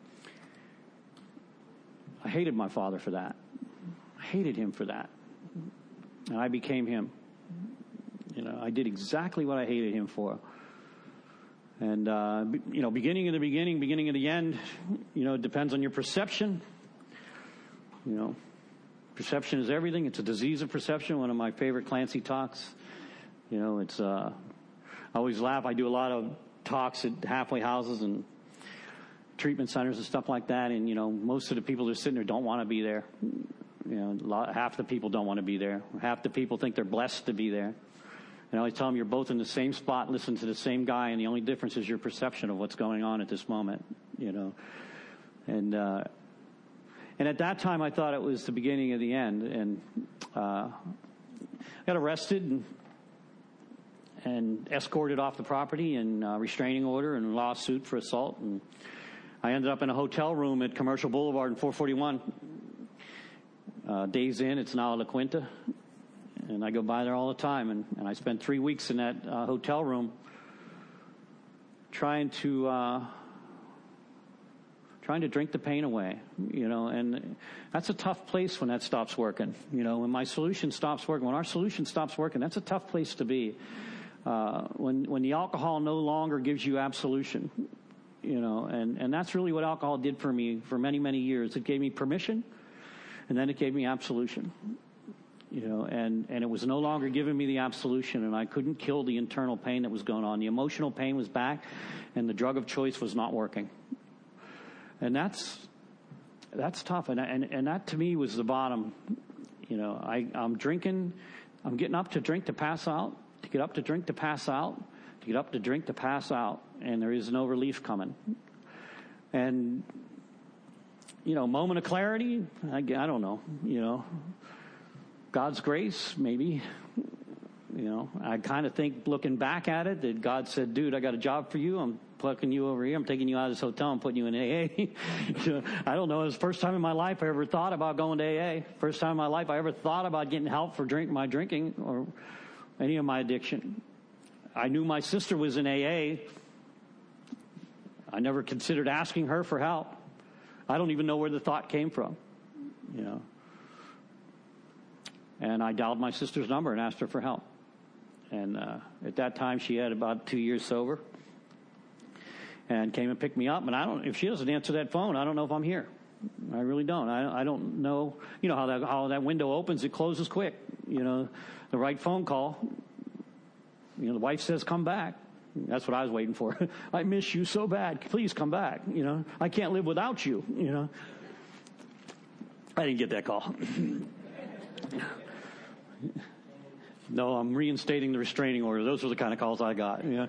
I hated my father for that. I hated him for that, and I became him. You know, I did exactly what I hated him for. And, uh, you know, beginning of the beginning, beginning of the end, you know, it depends on your perception. You know, perception is everything. It's a disease of perception, one of my favorite Clancy talks. You know, it's, uh, I always laugh. I do a lot of talks at halfway houses and treatment centers and stuff like that. And, you know, most of the people that are sitting there don't want to be there. You know, a lot, half the people don't want to be there. Half the people think they're blessed to be there. And I always tell them you're both in the same spot, listen to the same guy, and the only difference is your perception of what's going on at this moment, you know. And uh, and at that time, I thought it was the beginning of the end. And uh, got arrested and, and escorted off the property and uh, restraining order and lawsuit for assault. And I ended up in a hotel room at Commercial Boulevard in four forty-one. Uh, Days Inn, it's now La Quinta. And I go by there all the time. And, and I spent three weeks in that uh, hotel room trying to uh, trying to drink the pain away, you know. And that's a tough place when that stops working. You know, when my solution stops working, when our solution stops working, that's a tough place to be. Uh, when when the alcohol no longer gives you absolution, you know, and, and that's really what alcohol did for me for many, many years. It gave me permission, and then it gave me absolution. You know, and, and it was no longer giving me the absolution, and I couldn't kill the internal pain that was going on. The emotional pain was back, and the drug of choice was not working. And that's that's tough, and and, and that to me was the bottom. You know, I, I'm drinking, I'm getting up to drink to pass out, to get up to drink to pass out, to get up to drink to pass out, and there is no relief coming. And, you know, moment of clarity, I, I don't know, you know. God's grace, maybe. You know, I kind of think looking back at it that God said, dude, I got a job for you. I'm plucking you over here. I'm taking you out of this hotel and putting you in A A. I don't know. It was the first time in my life I ever thought about going to A A. First time in my life I ever thought about getting help for drink, my drinking or any of my addiction. I knew my sister was in A A. I never considered asking her for help. I don't even know where the thought came from, you know. And I dialed my sister's number and asked her for help. And uh, at that time, she had about two years sober, and came and picked me up. And I don't, if she doesn't answer that phone, I don't know if I'm here. I really don't. I, I don't know. You know how that how that window opens, it closes quick. You know, the right phone call. You know, the wife says, "Come back." That's what I was waiting for. I miss you so bad. Please come back. You know, I can't live without you. You know, I didn't get that call. No, I'm reinstating the restraining order. Those were the kind of calls I got. You know?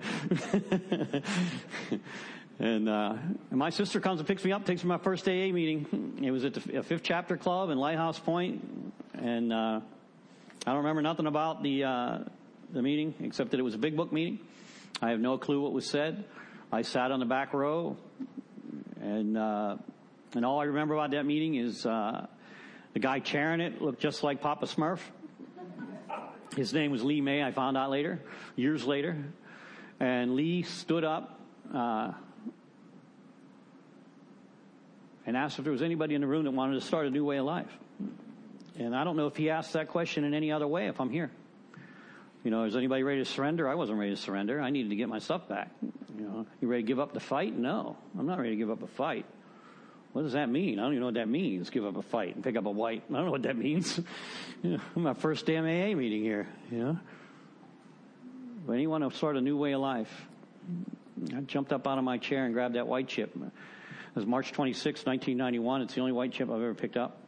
and, uh, and my sister comes and picks me up, takes me to my first A A meeting. It was at the Fifth Chapter Club in Lighthouse Point. And uh, I don't remember nothing about the uh, the meeting except that it was a big book meeting. I have no clue what was said. I sat on the back row. And, uh, and all I remember about that meeting is uh, the guy chairing it looked just like Papa Smurf. His name was Lee May, I found out later, years later. And Lee stood up uh, and asked if there was anybody in the room that wanted to start a new way of life. And I don't know if he asked that question in any other way if I'm here. You know, is anybody ready to surrender? I wasn't ready to surrender. I needed to get my stuff back. You know, you ready to give up the fight? No, I'm not ready to give up a fight. What does that mean? I don't even know what that means, give up a fight and pick up a white. I don't know what that means. You know, my first damn A A meeting here, you know. But anyone to start a new way of life. I jumped up out of my chair and grabbed that white chip. It was March twenty-sixth, nineteen ninety-one. It's the only white chip I've ever picked up.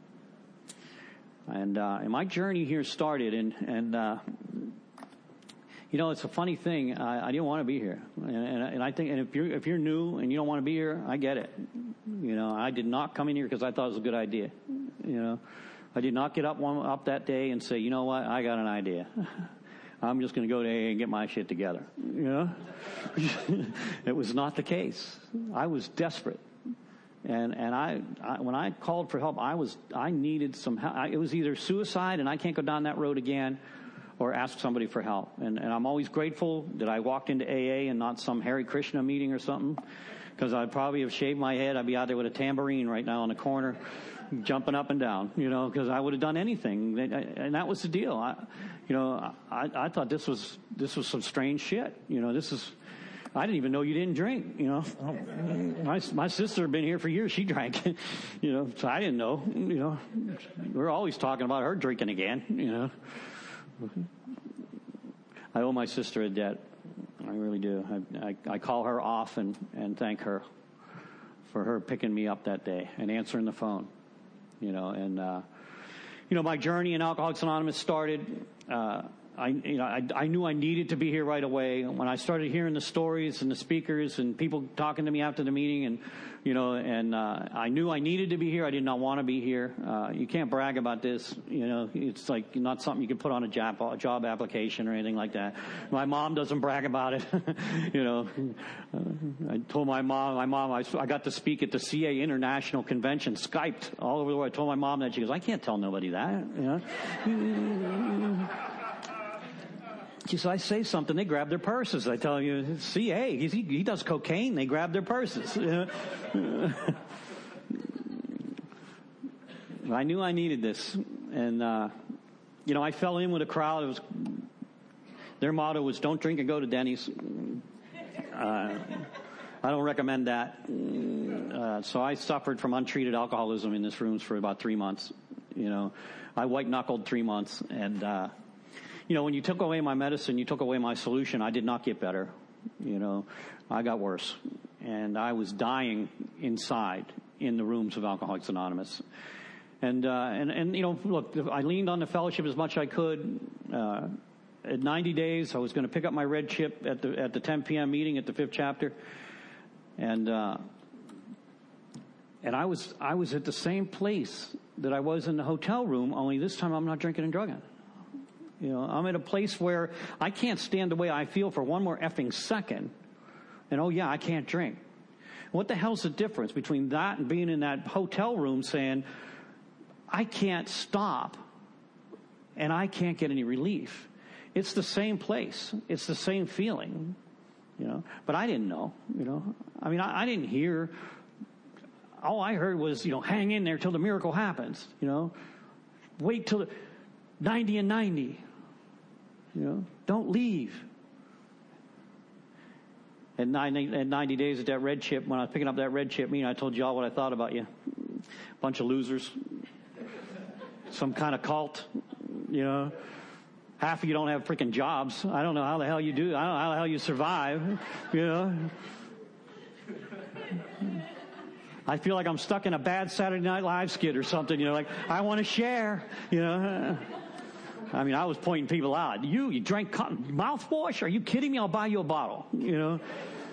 And, uh, and my journey here started, and, and uh, you know, it's a funny thing. I, I didn't want to be here. And, and, and I think, and if you're, if you're new and you don't want to be here, I get it. You know, I did not come in here because I thought it was a good idea. You know, I did not get up one up that day and say, you know what, I got an idea. I'm just going to go to A A and get my shit together. You know, it was not the case. I was desperate, and and I, I when I called for help, I was I needed some help. I, it was either suicide, and I can't go down that road again, or ask somebody for help. And and I'm always grateful that I walked into A A and not some Hare Krishna meeting or something. Because I'd probably have shaved my head. I'd be out there with a tambourine right now in the corner, jumping up and down, you know, because I would have done anything. And that was the deal. I, you know, I, I thought this was this was some strange shit. You know, this is I didn't even know you didn't drink, you know. My, my sister had been here for years. She drank, you know, so I didn't know, you know. We're always talking about her drinking again, you know. I owe my sister a debt. I really do. I, I, I call her off and, and thank her for her picking me up that day and answering the phone, you know. And, uh, you know, my journey in Alcoholics Anonymous started, uh, I, you know, I, I knew I needed to be here right away. When I started hearing the stories and the speakers and people talking to me after the meeting, and you know, and uh, I knew I needed to be here. I did not want to be here. Uh, you can't brag about this. You know, it's like not something you can put on a job a job application or anything like that. My mom doesn't brag about it. You know, uh, I told my mom, my mom, I, I got to speak at the C A International Convention, Skyped all over the world. I told my mom that. She goes, I can't tell nobody that. You know. She said, I say something, they grab their purses. I tell you, C A, he, he does cocaine, they grab their purses. I knew I needed this. And, uh, you know, I fell in with a crowd. It was, their motto was, don't drink and go to Denny's. Uh, I don't recommend that. Uh, so I suffered from untreated alcoholism in this room for about three months. You know, I white-knuckled three months. And, uh, you know, when you took away my medicine, you took away my solution, I did not get better. You know, I got worse. And I was dying inside in the rooms of Alcoholics Anonymous. And, uh, and, and, you know, look, I leaned on the fellowship as much as I could. Uh, at ninety days, I was going to pick up my red chip at the, at the ten p.m. meeting at the fifth chapter. And, uh, and I was, I was at the same place that I was in the hotel room, only this time I'm not drinking and drugging. You know, I'm at a place where I can't stand the way I feel for one more effing second. And, oh, yeah, I can't drink. What the hell's the difference between that and being in that hotel room saying, I can't stop and I can't get any relief? It's the same place. It's the same feeling, you know. But I didn't know, you know. I mean, I, I didn't hear. All I heard was, you know, hang in there till the miracle happens, you know. Wait till the ninety and ninety. You know, don't leave. At ninety, at ninety days at that red chip, when I was picking up that red chip meeting, I told you all what I thought about you. Bunch of losers. Some kind of cult, you know. Half of you don't have freaking jobs. I don't know how the hell you do. I don't know how the hell you survive, you know. I feel like I'm stuck in a bad Saturday Night Live skit or something, you know, like, I want to share, you know. I mean, I was pointing people out. You, you drank mouthwash? Are you kidding me? I'll buy you a bottle, you know.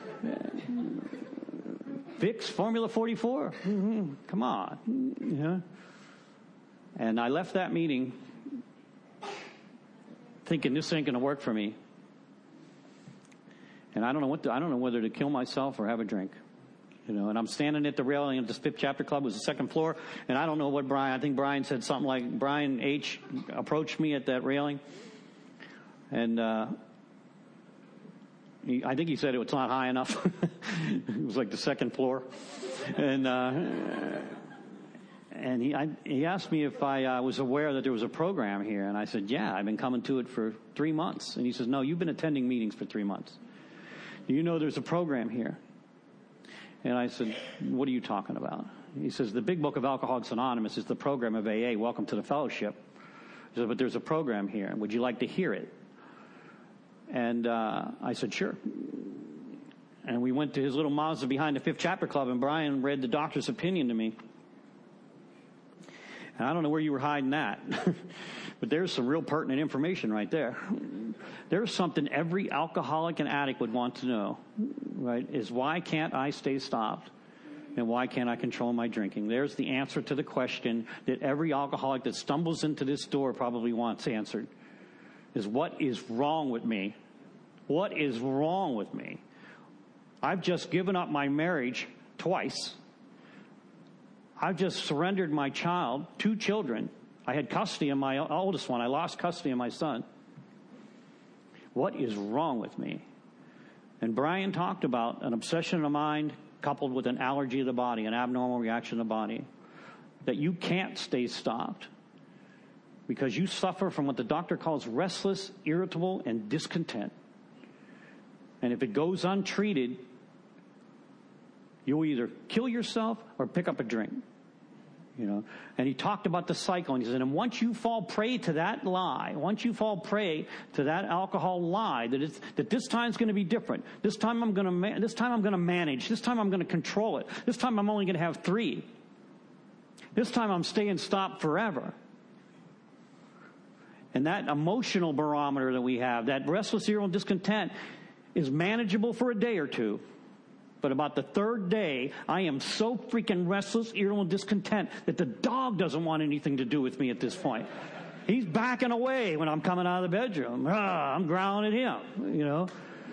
Vicks, Formula forty-four. Mm-hmm. Come on, you know. And I left that meeting thinking this ain't going to work for me. And I don't know what to, I don't know whether to kill myself or have a drink. You know, and I'm standing at the railing of this fifth chapter club. It was the second floor. And I don't know what Brian, I think Brian said something like, Brian H. approached me at that railing. And uh, he, I think he said it was not high enough. It was like the second floor. And uh, and he I, he asked me if I uh, was aware that there was a program here. And I said, yeah, I've been coming to it for three months. And he says, no, you've been attending meetings for three months. Do you know there's a program here? And I said, what are you talking about? He says, the Big Book of Alcoholics Anonymous is the program of A A. Welcome to the fellowship. He said, but there's a program here. Would you like to hear it? And uh, I said, sure. And we went to his little Mazda behind the fifth chapter club, and Brian read the doctor's opinion to me. And I don't know where you were hiding that. But there's some real pertinent information right there. There's something every alcoholic and addict would want to know, right, is why can't I stay stopped? And why can't I control my drinking? There's the answer to the question that every alcoholic that stumbles into this door probably wants answered, is what is wrong with me? What is wrong with me? I've just given up my marriage twice. I've just surrendered my child, two children. I had custody of my oldest one. I lost custody of my son. What is wrong with me? And Brian talked about an obsession of the mind coupled with an allergy of the body, an abnormal reaction of the body, that you can't stay stopped because you suffer from what the doctor calls restless, irritable, and discontent. And if it goes untreated, you'll either kill yourself or pick up a drink. You know, and he talked about the cycle, and he said, and once you fall prey to that lie, once you fall prey to that alcohol lie, that it's, that this time's going to be different. This time I'm going to, ma- this time I'm going to manage. This time I'm going to control it. This time I'm only going to have three. This time I'm staying stopped forever. And that emotional barometer that we have, that restless, irritable, discontent, is manageable for a day or two. But about the third day, I am so freaking restless, irritable, and discontent that the dog doesn't want anything to do with me at this point. He's backing away when I'm coming out of the bedroom. Ah, I'm growling at him, you know.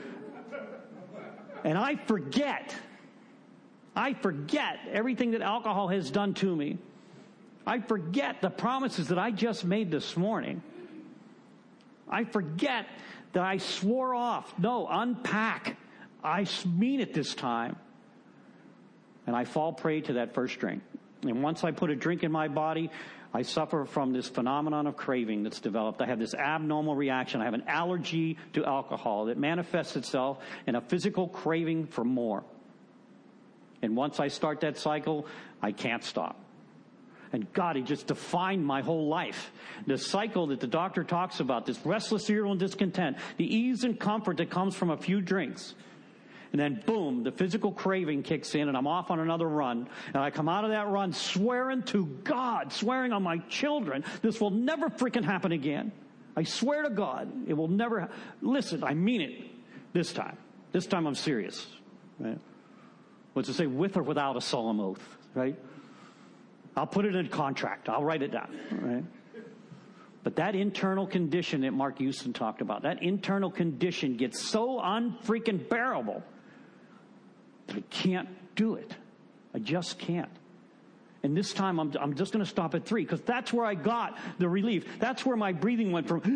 And I forget. I forget everything that alcohol has done to me. I forget the promises that I just made this morning. I forget that I swore off. No, unpack. I mean it this time. And I fall prey to that first drink. And once I put a drink in my body, I suffer from this phenomenon of craving that's developed. I have this abnormal reaction. I have an allergy to alcohol that manifests itself in a physical craving for more. And once I start that cycle, I can't stop. And God, he just defined my whole life. The cycle that the doctor talks about, this restless, irritable, and discontent, the ease and comfort that comes from a few drinks. And then, boom, the physical craving kicks in, and I'm off on another run. And I come out of that run swearing to God, swearing on my children, this will never freaking happen again. I swear to God, it will never. Ha- Listen, I mean it this time. This time I'm serious. Right? What's it say? With or without a solemn oath, right? I'll put it in a contract. I'll write it down, right? But that internal condition that Mark Houston talked about, that internal condition gets so unfreaking bearable that I can't do it. I just can't. And this time I'm, I'm just going to stop at three because that's where I got the relief. That's where my breathing went from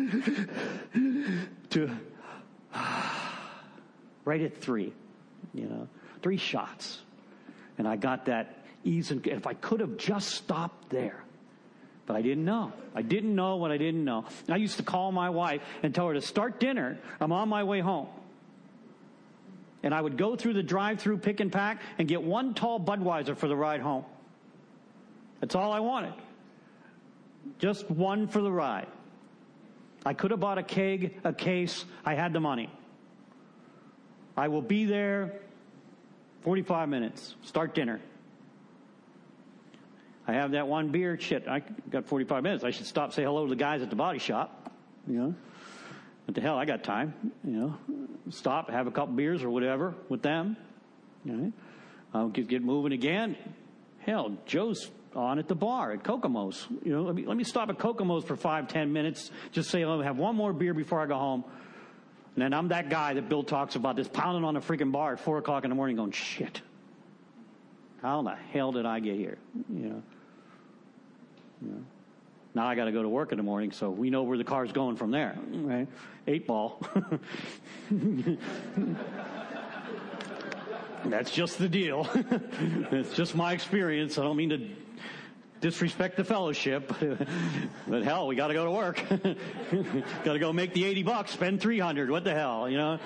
to right at three, you know, three shots. And I got that ease. And if I could have just stopped there. But I didn't know. I didn't know what I didn't know. I used to call my wife and tell her to start dinner. I'm on my way home. And I would go through the drive-through pick and pack and get one tall Budweiser for the ride home. That's all I wanted. Just one for the ride. I could have bought a keg, a case. I had the money. I will be there forty-five minutes. Start dinner. I have that one beer. Shit, I got forty-five minutes. I should stop, say hello to the guys at the body shop. You know, what the hell? I got time. You know, stop, have a couple beers or whatever with them. You know, I'll get, get moving again. Hell, Joe's on at the bar at Kokomo's. You know, let me let me stop at Kokomo's for five, ten minutes. Just say, I'll have one more beer before I go home. And then I'm that guy that Bill talks about, this pounding on a freaking bar at four o'clock in the morning, going, shit. How in the hell did I get here? You know. You know. Now I got to go to work in the morning, so we know where the car's going from there, right? Eight ball. That's just the deal. It's just my experience. I don't mean to disrespect the fellowship, but hell, we got to go to work. Got to go make the eighty bucks, spend three hundred. What the hell, you know?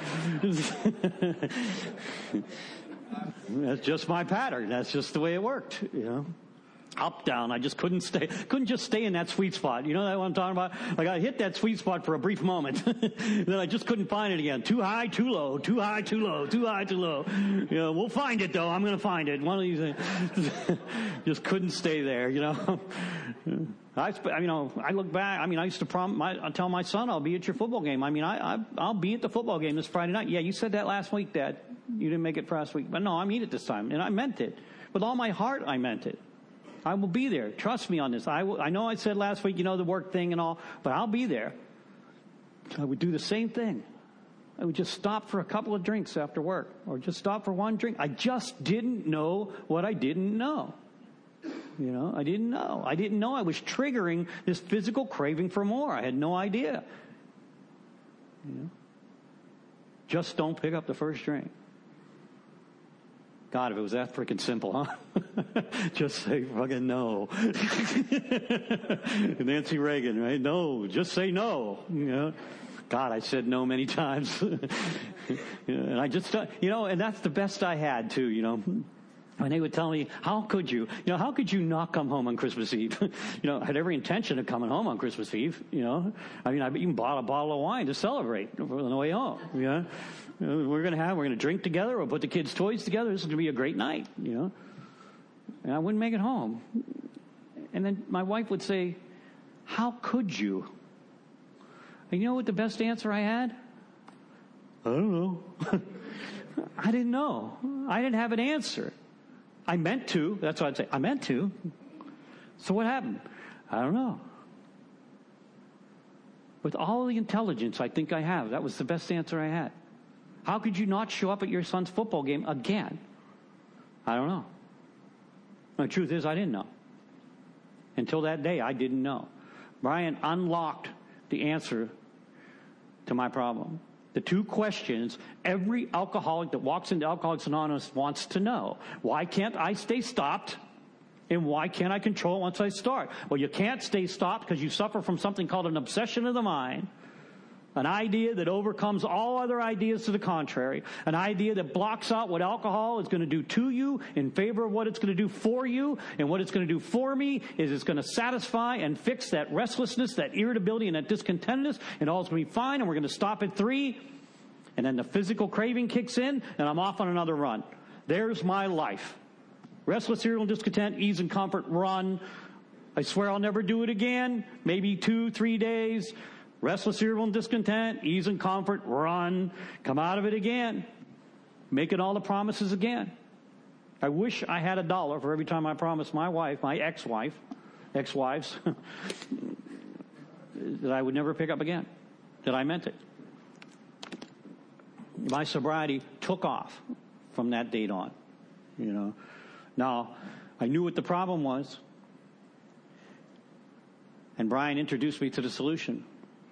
That's just my pattern. That's just the way it worked, you know. Up, down. I just couldn't stay, couldn't just stay in that sweet spot. You know what I'm talking about? Like I hit that sweet spot for a brief moment. Then I just couldn't find it again. Too high, too low, too high, too low, too high, too low. You know, we'll find it though. I'm going to find it. One of these things. Just couldn't stay there, you know. I, you know, I look back, I mean, I used to prom, my, I tell my son I'll be at your football game. I mean, I, I, I'll be at the football game this Friday night. Yeah, you said that last week, Dad. You didn't make it for last week. But no, I mean it this time. And I meant it. With all my heart, I meant it. I will be there. Trust me on this. I, will, I know I said last week, you know, the work thing and all, but I'll be there. I would do the same thing. I would just stop for a couple of drinks after work or just stop for one drink. I just didn't know what I didn't know. You know, I didn't know. I didn't know I was triggering this physical craving for more. I had no idea. You know, just don't pick up the first drink. God, if it was that freaking simple, huh? Just say fucking no. Nancy Reagan, right? No, just say no. You know, God, I said no many times. And I just, you know, and that's the best I had too, you know. And they would tell me, how could you, you know, how could you not come home on Christmas Eve? You know, I had every intention of coming home on Christmas Eve, you know. I mean, I even bought a bottle of wine to celebrate on the way home, you know. You know, we're going to have, we're going to drink together, we'll put the kids' toys together, this is going to be a great night, you know. And I wouldn't make it home. And then my wife would say, how could you? And you know what the best answer I had? I don't know. I didn't know. I didn't have an answer. I meant to. That's what I'd say. I meant to. So what happened? I don't know. With all the intelligence I think I have, that was the best answer I had. How could you not show up at your son's football game again? I don't know. The truth is, I didn't know. Until that day, I didn't know. Brian unlocked the answer to my problem. The two questions every alcoholic that walks into Alcoholics Anonymous wants to know. Why can't I stay stopped? And why can't I control it once I start? Well, you can't stay stopped because you suffer from something called an obsession of the mind. An idea that overcomes all other ideas to the contrary. An idea that blocks out what alcohol is going to do to you in favor of what it's going to do for you. And what it's going to do for me is it's going to satisfy and fix that restlessness, that irritability, and that discontentedness. And all's going to be fine. And we're going to stop at three. And then the physical craving kicks in. And I'm off on another run. There's my life. Restless, irritable, discontent, ease and comfort, run. I swear I'll never do it again. Maybe two, three days. Restless, irritable, and discontent, ease and comfort, run, come out of it again, making all the promises again. I wish I had a dollar for every time I promised my wife, my ex-wife, ex-wives, that I would never pick up again, that I meant it. My sobriety took off from that date on, you know. Now, I knew what the problem was, and Brian introduced me to the solution.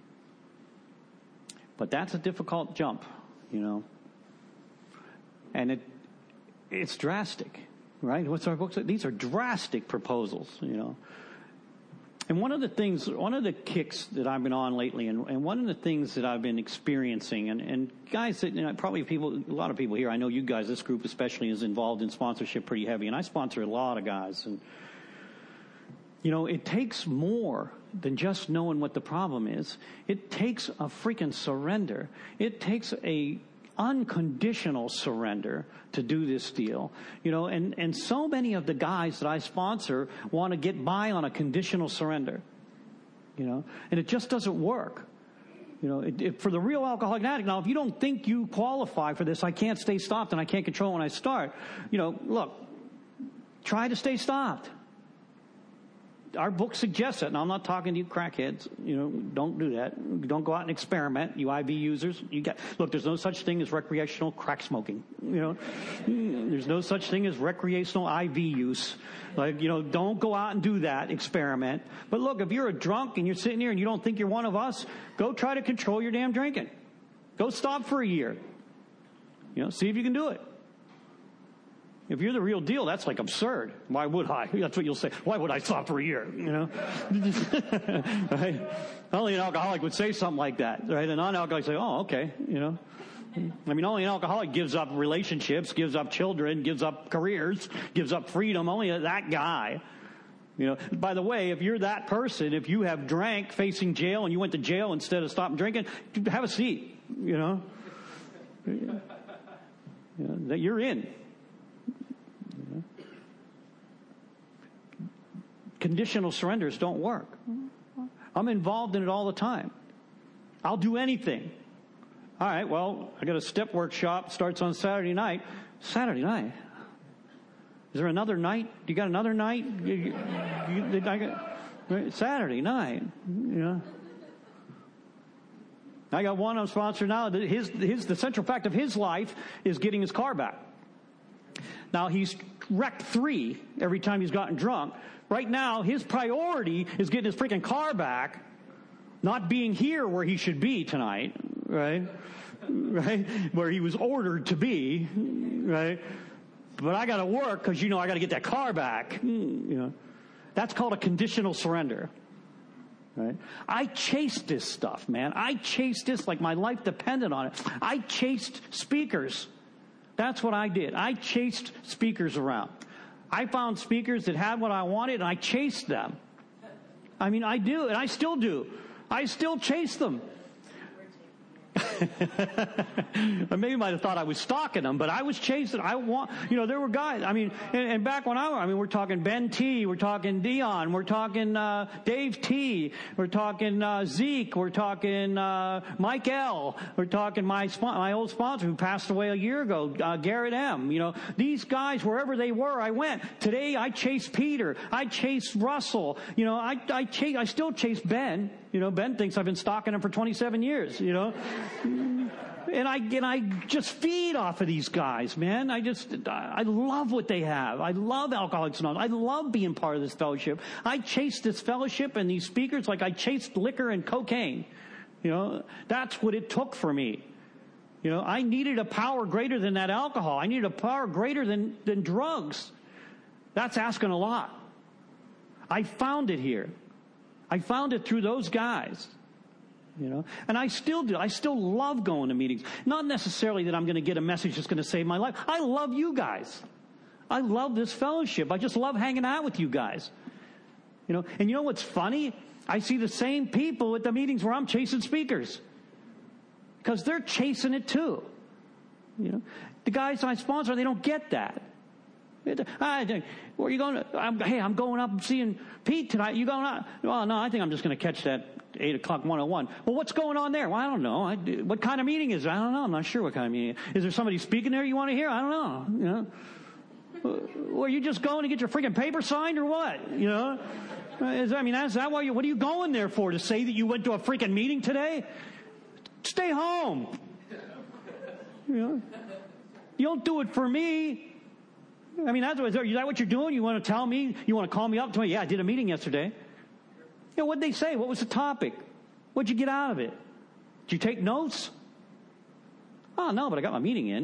But that's a difficult jump, you know. And it it's drastic, right? What's our book say? These are drastic proposals, you know. And one of the things, one of the kicks that I've been on lately, and, and one of the things that I've been experiencing, and, and guys that, you know, probably people, a lot of people here, I know you guys, this group especially, is involved in sponsorship pretty heavy, and I sponsor a lot of guys. And, you know, it takes more than just knowing what the problem is. It takes a freaking surrender. It takes a unconditional surrender to do this deal. You know, and, and so many of the guys that I sponsor want to get by on a conditional surrender. You know, and it just doesn't work. You know, it, it, for the real alcoholic addict, now if you don't think you qualify for this, I can't stay stopped and I can't control when I start. You know, look, try to stay stopped. Our book suggests it. Now, I'm not talking to you crackheads. You know, don't do that. Don't go out and experiment. You I V users, you got, look, there's no such thing as recreational crack smoking. You know, there's no such thing as recreational I V use. Like, you know, don't go out and do that experiment. But look, if you're a drunk and you're sitting here and you don't think you're one of us, go try to control your damn drinking. Go stop for a year. You know, see if you can do it. If you're the real deal, that's like absurd. Why would I? That's what you'll say. Why would I stop for a year? You know, right? Only an alcoholic would say something like that, right? A non-alcoholic say, "Oh, okay," you know. I mean, only an alcoholic gives up relationships, gives up children, gives up careers, gives up freedom. Only that guy. You know. By the way, if you're that person, if you have drank facing jail and you went to jail instead of stopping drinking, have a seat. You know, you know that you're in. Conditional surrenders don't work. I'm involved in it all the time. I'll do anything. All right, well, I got a step workshop, starts on Saturday night. Saturday night? Is there another night? You got another night? You, you, you, I got, right, Saturday night, you know. I got one I'm sponsored now. His, his, the central fact of his life is getting his car back. Now, he's wrecked three every time he's gotten drunk. Right now, his priority is getting his freaking car back, not being here where he should be tonight, right? Right? Where he was ordered to be, right? But I got to work because, you know, I got to get that car back. You know, that's called a conditional surrender. Right? I chased this stuff, man. I chased this like my life depended on it. I chased speakers. That's what I did. I chased speakers around. I found speakers that had what I wanted, and I chased them. I mean, I do, and I still do. I still chase them. Maybe you might have thought I was stalking them, but I was chasing. I want, you know, there were guys. I mean, and, and back when I, I mean, we're talking Ben T, we're talking Dion, we're talking uh, Dave T, we're talking uh, Zeke, we're talking uh, Mike L, we're talking my my old sponsor who passed away a year ago, uh, Garrett M. You know, these guys, wherever they were, I went. Today, I chased Peter, I chased Russell. You know, I I chase, I still chase Ben. You know, Ben thinks I've been stalking him for twenty-seven years, you know. And I, and I just feed off of these guys, man. I just, I love what they have. I love Alcoholics Anonymous. I love being part of this fellowship. I chase this fellowship and these speakers like I chased liquor and cocaine. You know, that's what it took for me. You know, I needed a power greater than that alcohol. I needed a power greater than, than drugs. That's asking a lot. I found it here. I found it through those guys, you know, and I still do. I still love going to meetings. Not necessarily that I'm going to get a message that's going to save my life. I love you guys. I love this fellowship. I just love hanging out with you guys, you know. And you know what's funny? I see the same people at the meetings where I'm chasing speakers because they're chasing it too. You know, the guys I sponsor, they don't get that. I, where are you going? To, I'm, hey, I'm going up and seeing Pete tonight. You going up? Well, no, I think I'm just going to catch that eight o'clock one oh one. Well, what's going on there? Well, I don't know. I, what kind of meeting is it? I don't know. I'm not sure what kind of meeting. Is there somebody speaking there you want to hear? I don't know. You know, well, are you just going to get your freaking paper signed or what? You know, is I mean, is that why you? What are you going there for? To say that you went to a freaking meeting today? Stay home. You know, you don't do it for me. I mean, that's, is that what you're doing? You want to tell me? You want to call me up and tell me, yeah, I did a meeting yesterday. You know, what'd they say? What was the topic? What'd you get out of it? Did you take notes? Oh, no, but I got my meeting in.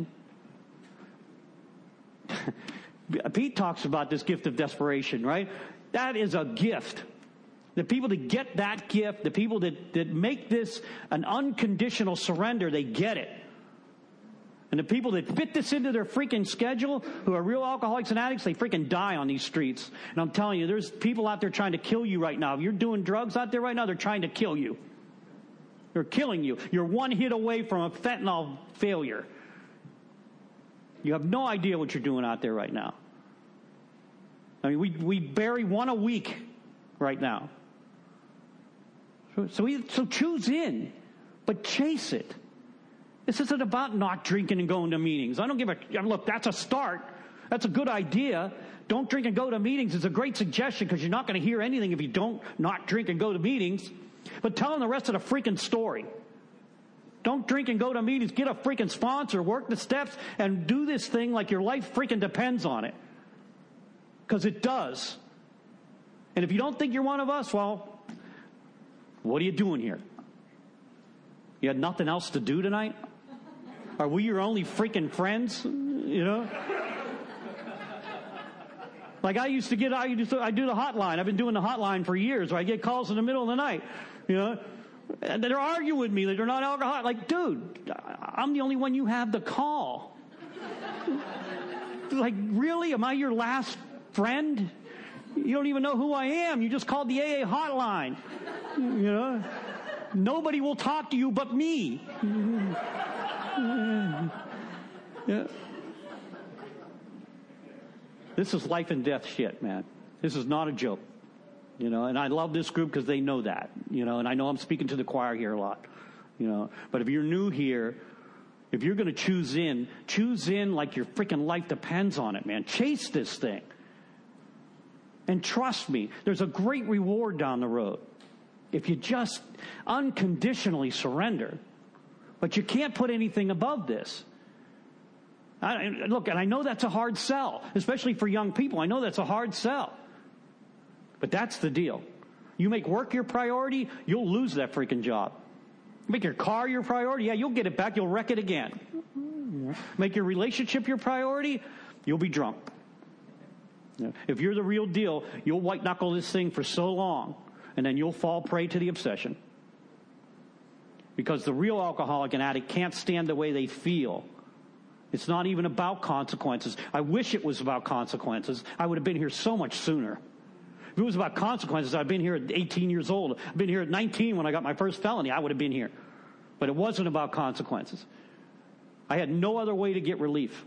Pete talks about this gift of desperation, right? That is a gift. The people that get that gift, the people that, that make this an unconditional surrender, they get it. And the people that fit this into their freaking schedule, who are real alcoholics and addicts, they freaking die on these streets. And I'm telling you, there's people out there trying to kill you right now. If you're doing drugs out there right now, they're trying to kill you. They're killing you. You're one hit away from a fentanyl failure. You have no idea what you're doing out there right now. I mean, we, we bury one a week right now. So, so, we, so choose in, but chase it. This isn't about not drinking and going to meetings. I don't give a, look, that's a start. That's a good idea. Don't drink and go to meetings. It's a great suggestion because you're not going to hear anything if you don't not drink and go to meetings. But tell them the rest of the freaking story. Don't drink and go to meetings. Get a freaking sponsor. Work the steps and do this thing like your life freaking depends on it. Because it does. And if you don't think you're one of us, well, what are you doing here? You had nothing else to do tonight? Are we your only freaking friends? You know? Like I used to get, I used to, I do the hotline. I've been doing the hotline for years where I get calls in the middle of the night. You know? And they're arguing with me that they're not alcoholic. Like, dude, I'm the only one you have to call. Like, really? Am I your last friend? You don't even know who I am. You just called the A A hotline. You know? Nobody will talk to you but me. Yeah. This is life and death shit, man. This is not a joke. You know, and I love this group because they know that. You know, and I know I'm speaking to the choir here a lot. You know, but if you're new here, if you're going to choose in, choose in like your freaking life depends on it, man. Chase this thing. And trust me, there's a great reward down the road. If you just unconditionally surrender. But you can't put anything above this. I, look, and I know that's a hard sell, especially for young people. I know that's a hard sell. But that's the deal. You make work your priority, you'll lose that freaking job. Make your car your priority, yeah, you'll get it back, you'll wreck it again. Make your relationship your priority, you'll be drunk. If you're the real deal, you'll white-knuckle this thing for so long. and then you'll fall prey to the obsession. Because the real alcoholic and addict can't stand the way they feel. It's not even about consequences. I wish it was about consequences. I would have been here so much sooner. If it was about consequences, I'd been here at eighteen years old. I've been here at nineteen when I got my first felony. I would have been here. But it wasn't about consequences. I had no other way to get relief.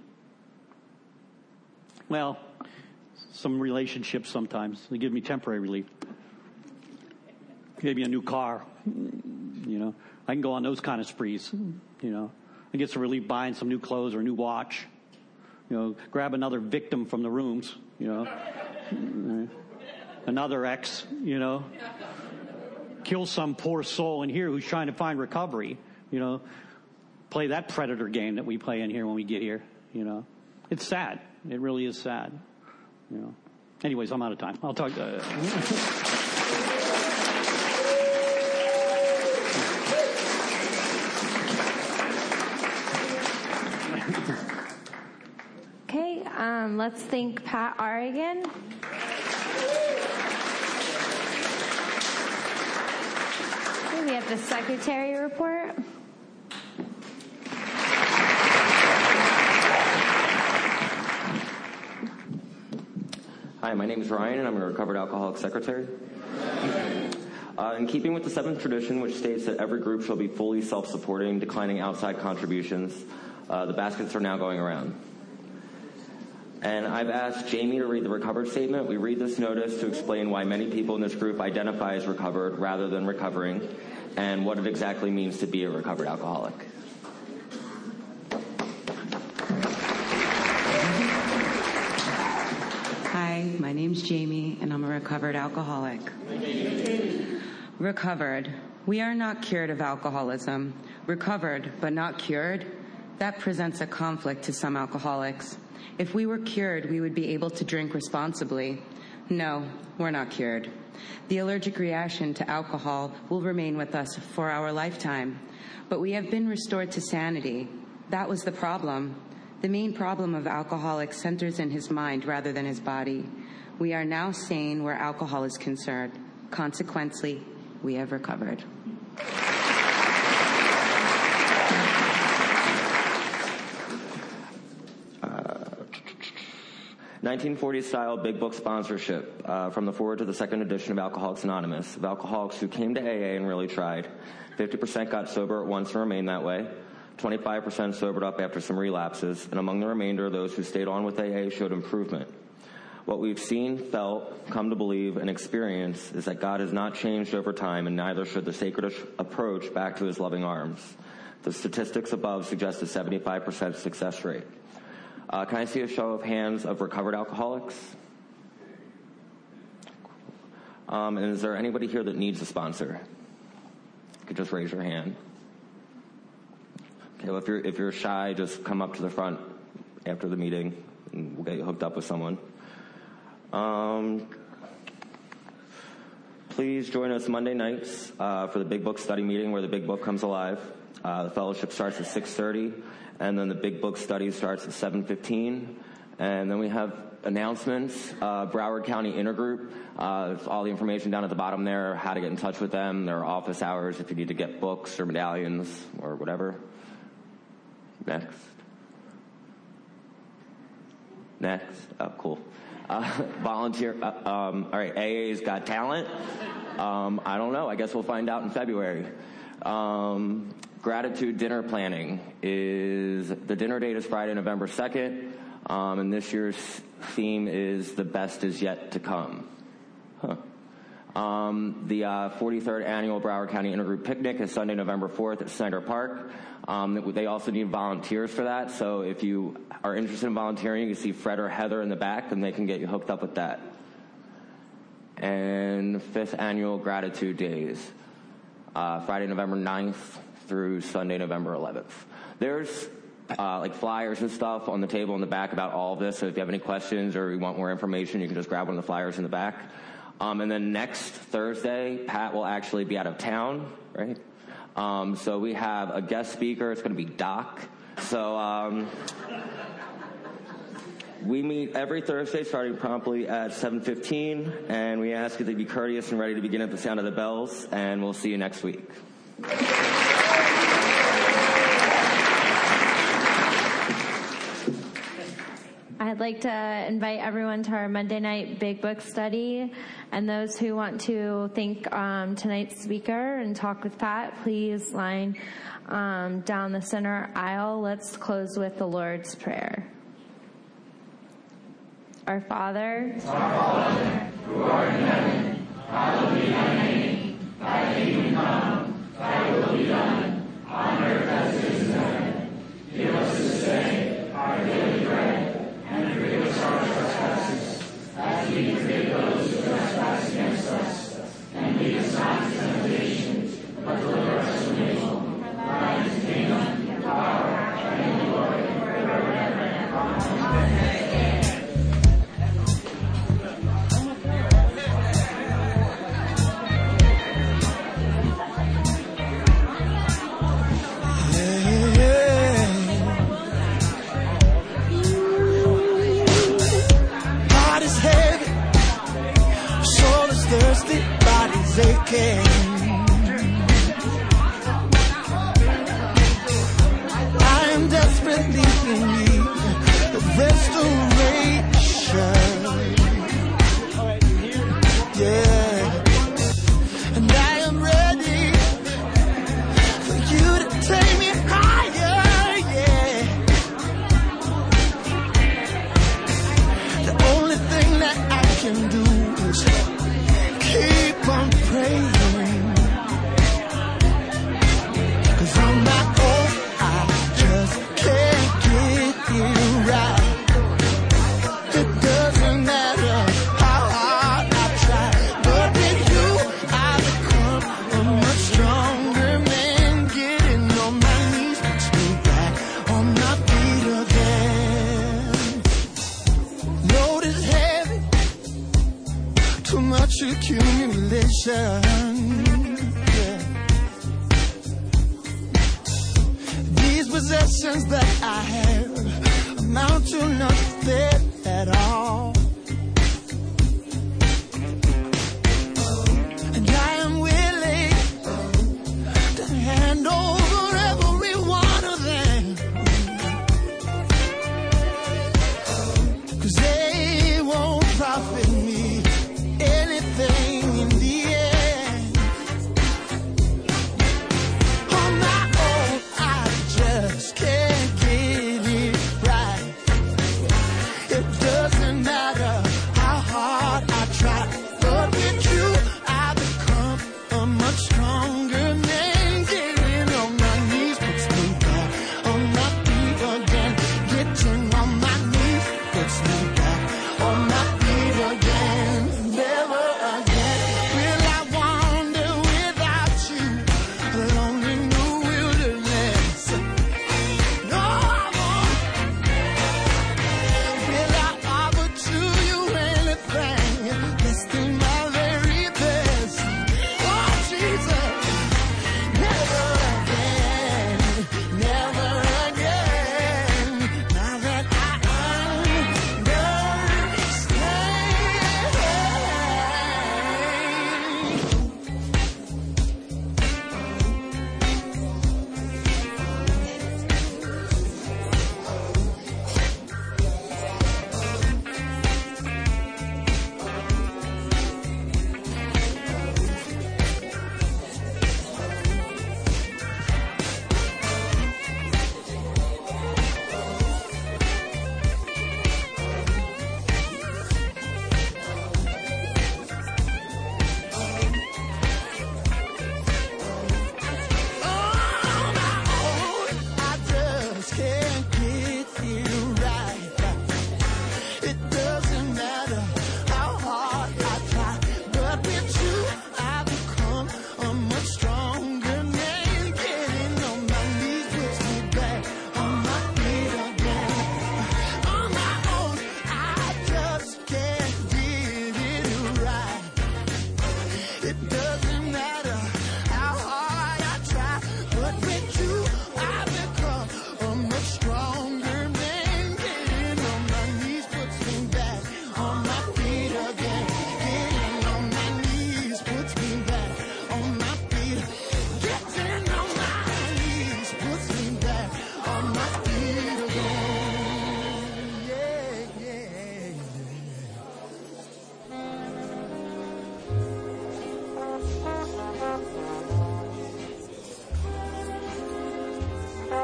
Well, some relationships sometimes. They give me temporary relief. Maybe a new car. You know, I can go on those kind of sprees. You know, I get some relief buying some new clothes or a new watch. You know, grab another victim from the rooms. You know, another ex. You know, kill some poor soul in here who's trying to find recovery. You know, play that predator game that we play in here when we get here. You know, it's sad. It really is sad. You know. Anyways, I'm out of time. I'll talk. Uh, Okay, um, let's thank Pat R. again. Okay, we have the secretary report. Hi, my name is Ryan, and I'm a recovered alcoholic secretary. Uh, in keeping with the seventh tradition, which states that every group shall be fully self-supporting, declining outside contributions, uh, the baskets are now going around. And I've asked Jamie to read the recovered statement. We read this notice to explain why many people in this group identify as recovered rather than recovering, and what it exactly means to be a recovered alcoholic. Hi, my name's Jamie, and I'm a recovered alcoholic. Recovered. We are not cured of alcoholism. Recovered, but not cured? That presents a conflict to some alcoholics. If we were cured, we would be able to drink responsibly. No, we're not cured. The allergic reaction to alcohol will remain with us for our lifetime. But we have been restored to sanity. That was the problem. The main problem of alcoholics centers in his mind rather than his body. We are now sane where alcohol is concerned. Consequently, we have recovered. nineteen forties style big book sponsorship uh, from the forward to the second edition of Alcoholics Anonymous, of alcoholics who came to A A and really tried. fifty percent got sober at once and remained that way. twenty-five percent sobered up after some relapses, and among the remainder, those who stayed on with A A showed improvement. What we've seen, felt, come to believe, and experience is that God has not changed over time, and neither should the sacred approach back to his loving arms. The statistics above suggest a seventy-five percent success rate. Uh, can I see a show of hands of recovered alcoholics? Um, and is there anybody here that needs a sponsor? You could just raise your hand. Okay, well, if you're, if you're shy, just come up to the front after the meeting, and we'll get you hooked up with someone. Um, please join us Monday nights uh, for the Big Book study meeting where the Big Book comes alive. Uh, the fellowship starts at six thirty, and then the Big Book study starts at seven fifteen. And then we have announcements. Uh, Broward County Intergroup, uh, all the information down at the bottom there, how to get in touch with them, their office hours if you need to get books or medallions or whatever. Next. Next. Oh, cool. Uh, volunteer. Uh, um, all right, A A's Got Talent. Um, I don't know. I guess we'll find out in February. Um, gratitude dinner planning is, the dinner date is Friday, November second, um, and this year's theme is the best is yet to come. Huh. Um, the uh, forty-third annual Broward County Intergroup Picnic is Sunday, November fourth at Snyder Park. Um, they also need volunteers for that, so if you are interested in volunteering, you can see Fred or Heather in the back, and they can get you hooked up with that. And fifth annual Gratitude Days, uh, Friday, November ninth through Sunday, November eleventh. There's uh, like flyers and stuff on the table in the back about all of this, so if you have any questions or you want more information, you can just grab one of the flyers in the back. Um, and then next Thursday, Pat will actually be out of town, right? Um, so we have a guest speaker. It's going to be Doc. So um, We meet every Thursday starting promptly at seven fifteen, and we ask you to be courteous and ready to begin at the sound of the bells, and we'll see you next week. I'd like to invite everyone to our Monday night Big Book study, and those who want to thank um, tonight's speaker and talk with Pat, please line um, down the center aisle. Let's close with the Lord's Prayer. Our Father, Our Father, who art in heaven, hallowed be thy name. Thy kingdom come, thy will be done, on earth as it is in heaven. Give us this day our daily bread, and forgive us our trespasses, as we forgive those who trespass against us. And lead us not into temptation, but deliver us from evil. Thine is the kingdom, the power, and the glory, forever and ever. Amen. Thirsty, bodies aching. I am desperately in need of restoration. Yeah, and I am ready for you to take me higher. Yeah, the only thing that I can do is keep on praying, 'cause on my own I just can't get it right. It doesn't matter how hard I try, but with you I become a much stronger man. Getting on my knees puts me back on my feet again. Load is heavy, too much accumulation. Yeah. These possessions that I have amount to nothing at all. And I am willing to hand over every one of them, 'cause they won't profit me anything in the end. On my own, I just can't get it right. It doesn't matter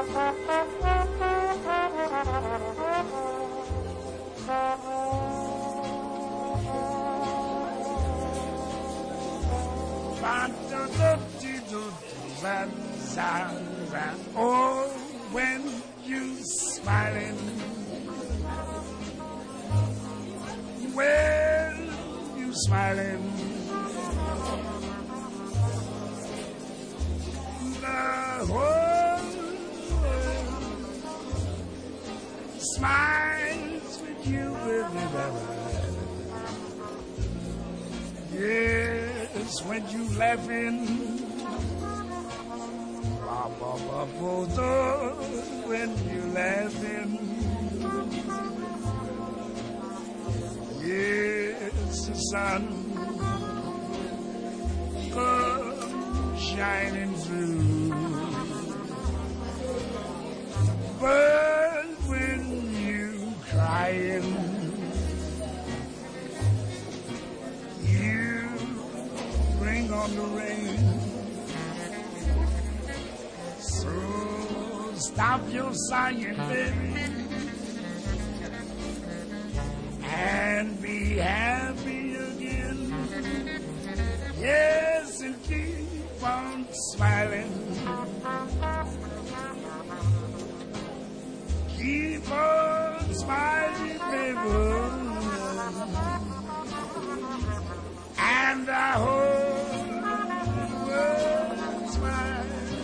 Oh, when you smiling, when you smiling, the whole world smiles with you, baby. Yes, when you laughing. When you're laughing, yes, the sun comes shining through. But when you crying, you bring on the rain. Stop your sighing, baby, and be happy again. Yes, and keep on smiling. Keep on smiling, baby, and I hope the world smiles.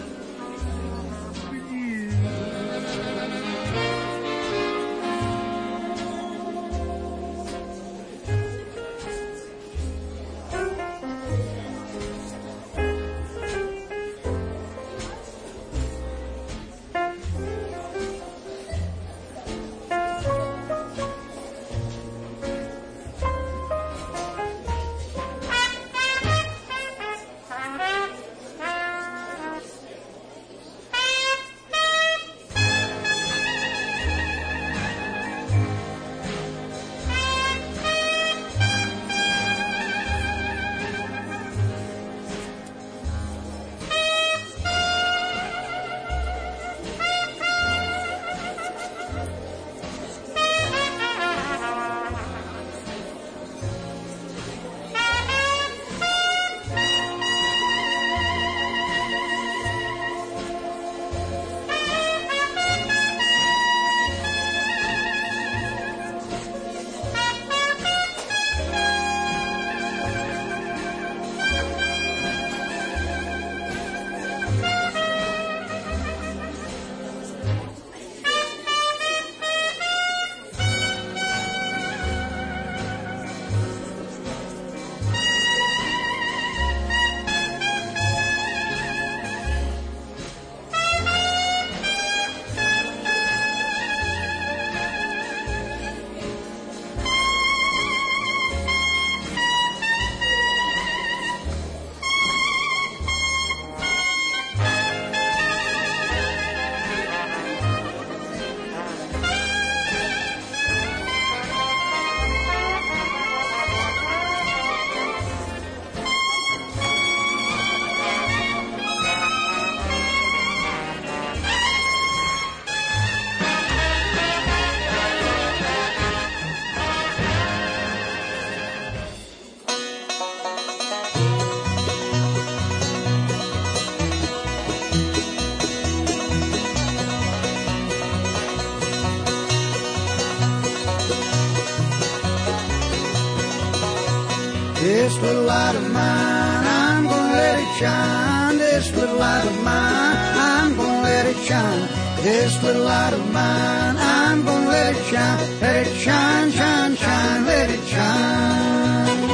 This little light of mine, I'm gonna let it shine. This little light of mine, I'm gonna let it shine. This little light of mine, I'm gonna let it shine. Let it shine, shine, shine, let it shine.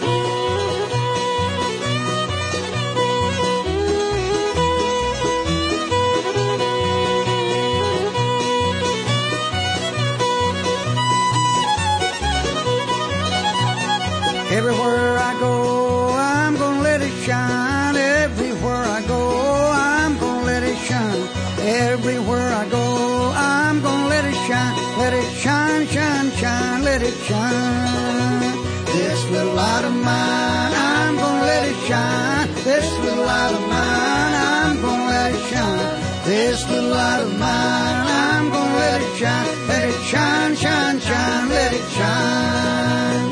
Everywhere I go, I'm gonna let it shine. Everywhere I go, I'm gonna let it shine. Everywhere I go, I'm gonna let it shine. Let it shine, shine, shine, let it shine. This little light of mine, I'm gonna let it shine. This little light of mine, I'm gonna let it shine. This little light of mine, I'm gonna let it shine. Let it shine, shine, shine, let it shine.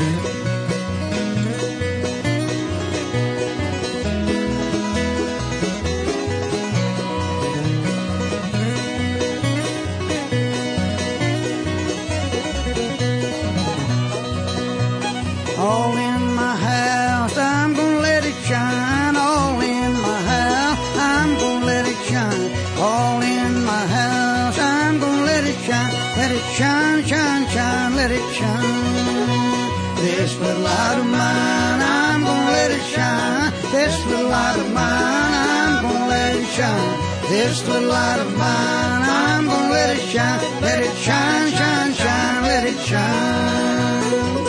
All in my house, I'm gonna let it shine. All in my house, I'm gonna let it shine. All in my house, I'm gonna let it shine. Let it shine, shine, shine, let it shine. This little light of mine, I'm gonna let it shine. This little light of mine, I'm gonna let it shine. This little light of mine, I'm gonna let it shine. Let it shine, shine, shine, let it shine.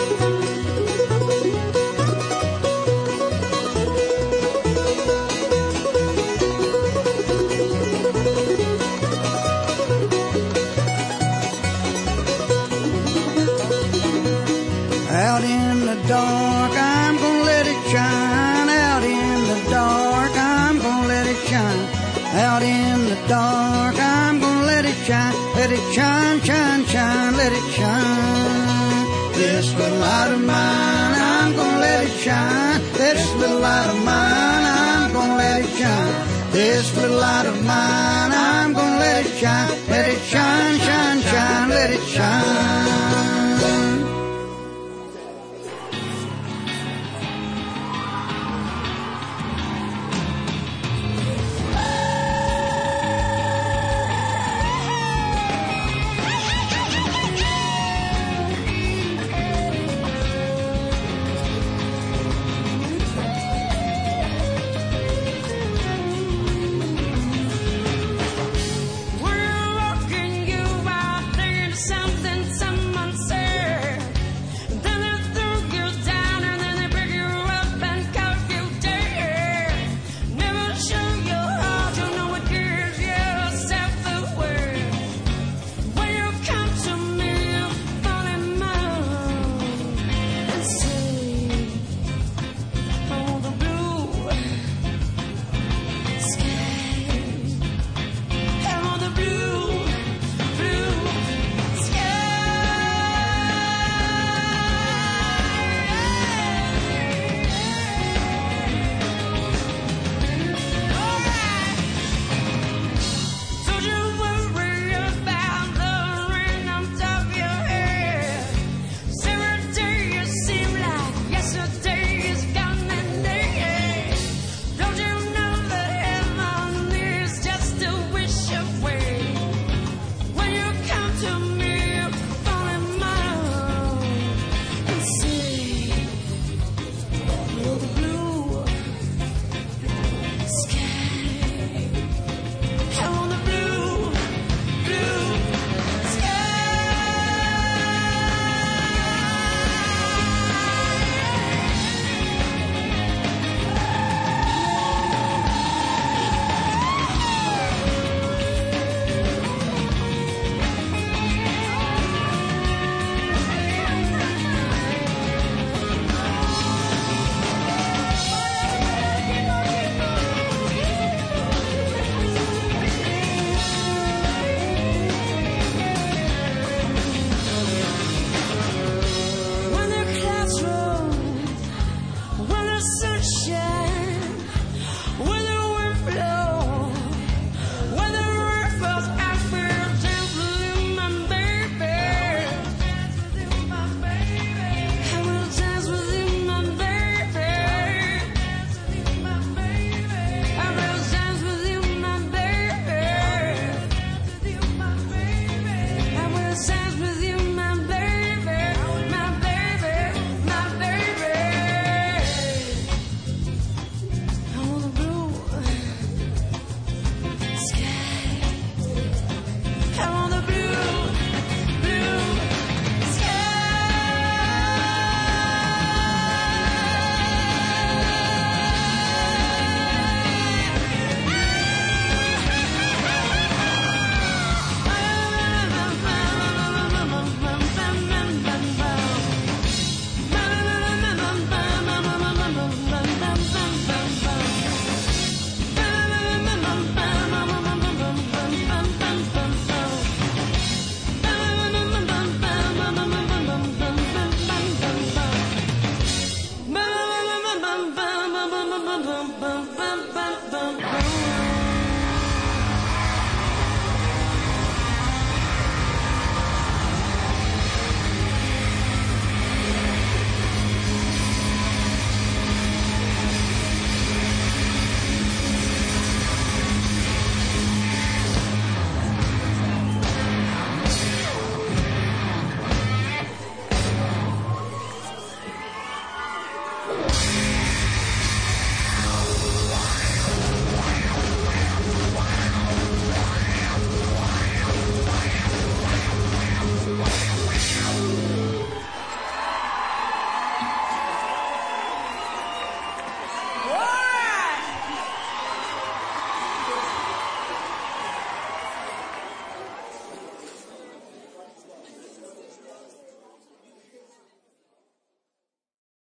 Out in the dark, I'm gonna let it shine. Out in the dark, I'm gonna let it shine. Out in the dark, I'm gonna let it shine. Let it shine, shine, shine, let it shine. This little light of mine, I'm gonna let it shine. This little light of mine, I'm gonna let it shine. This little light of mine, I'm gonna let it shine. Let it shine, shine, shine, let it shine.